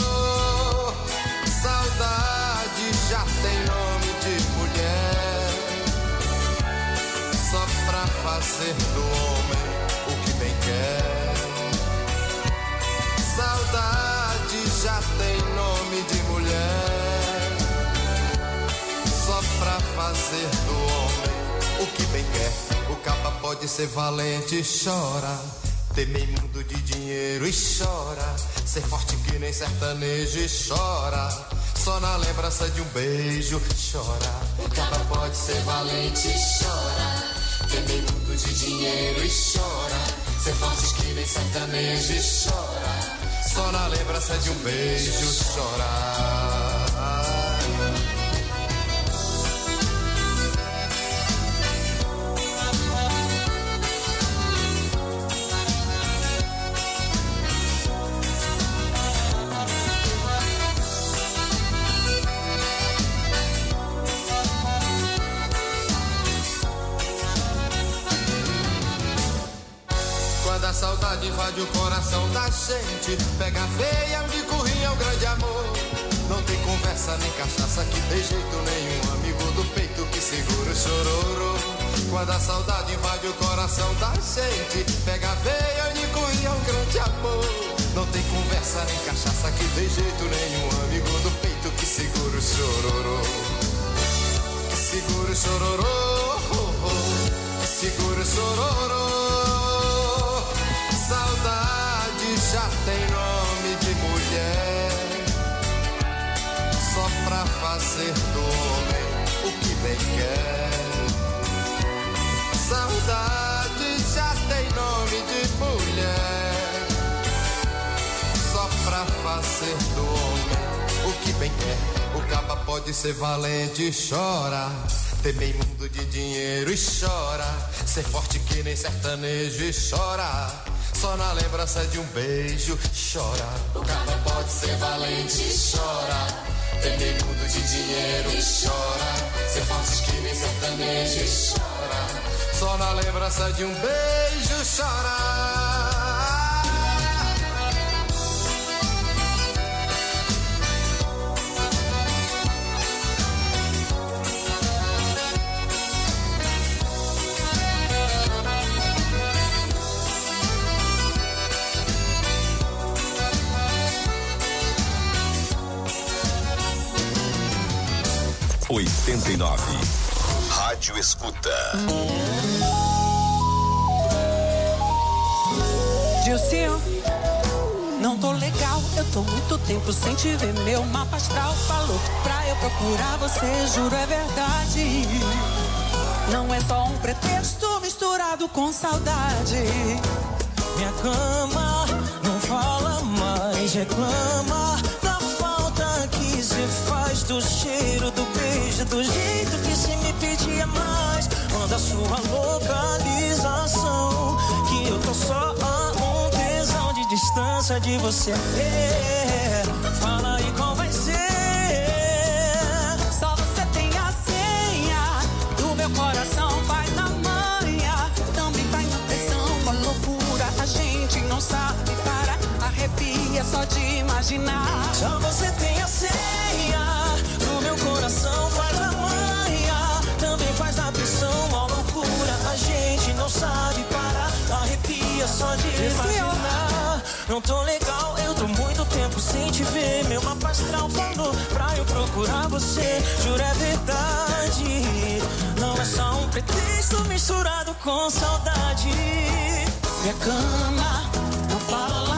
C: Saudade já tem nome de mulher, só pra fazer do homem o que bem quer. Saudade já tem nome de mulher, só pra fazer do homem o que bem quer. O caba pode ser valente e chora, temer mundo de dinheiro e chora, ser forte que nem sertanejo e chora, só na lembrança de um beijo chora.
T: O caba pode ser valente e chora, temer mundo de dinheiro e chora, ser forte que nem sertanejo e chora,
C: só na lembrança de um beijo chora. A saudade invade o coração da gente, pega a veia onde corria um grande amor. Não tem conversa nem cachaça que dê jeito nenhum, amigo do peito que segura o chororô. Quando a saudade invade o coração da gente, pega a veia onde corria um grande amor. Não tem conversa nem cachaça que dê jeito nenhum, amigo do peito que segura o chororô. Que segura o chororô, que segura o chororô. Saudade já tem nome de mulher, só pra fazer do homem o que bem quer. Saudade já tem nome de mulher, só pra fazer do homem o que bem quer. O caba pode ser valente e chora, temer mundo de dinheiro e chora, ser forte que nem sertanejo e chora, só na lembrança de um beijo chora.
T: O caba pode ser valente e chora, temer mundo de dinheiro e chora, ser forte que nem sertanejo e chora,
C: só na lembrança de um beijo chora.
I: oitenta e nove. Rádio Escuta.
U: Dilcinho, não tô legal, eu tô muito tempo sem te ver. Meu mapa astral falou pra eu procurar você, juro é verdade. Não é só um pretexto misturado com saudade. Minha cama não fala mais, reclama da falta que se faz, do cheiro, do beijo, do jeito que se me pedia mais. Manda sua localização, que eu tô só a um tesão de distância de você. É, fala aí qual vai ser. Só você tem a senha do meu coração, vai na manha. Também vai na pressão, uma loucura, a gente não sabe arrepia só de imaginar.
T: Já você tem a senha do meu coração, faz a manha, também faz na pressão, ó loucura, a gente não sabe parar, arrepia só de imaginar. Não tô legal, eu tô muito tempo sem te ver, meu mapa astral falou pra eu procurar você, juro é verdade, não é só um pretexto misturado com saudade.
U: Minha cama não fala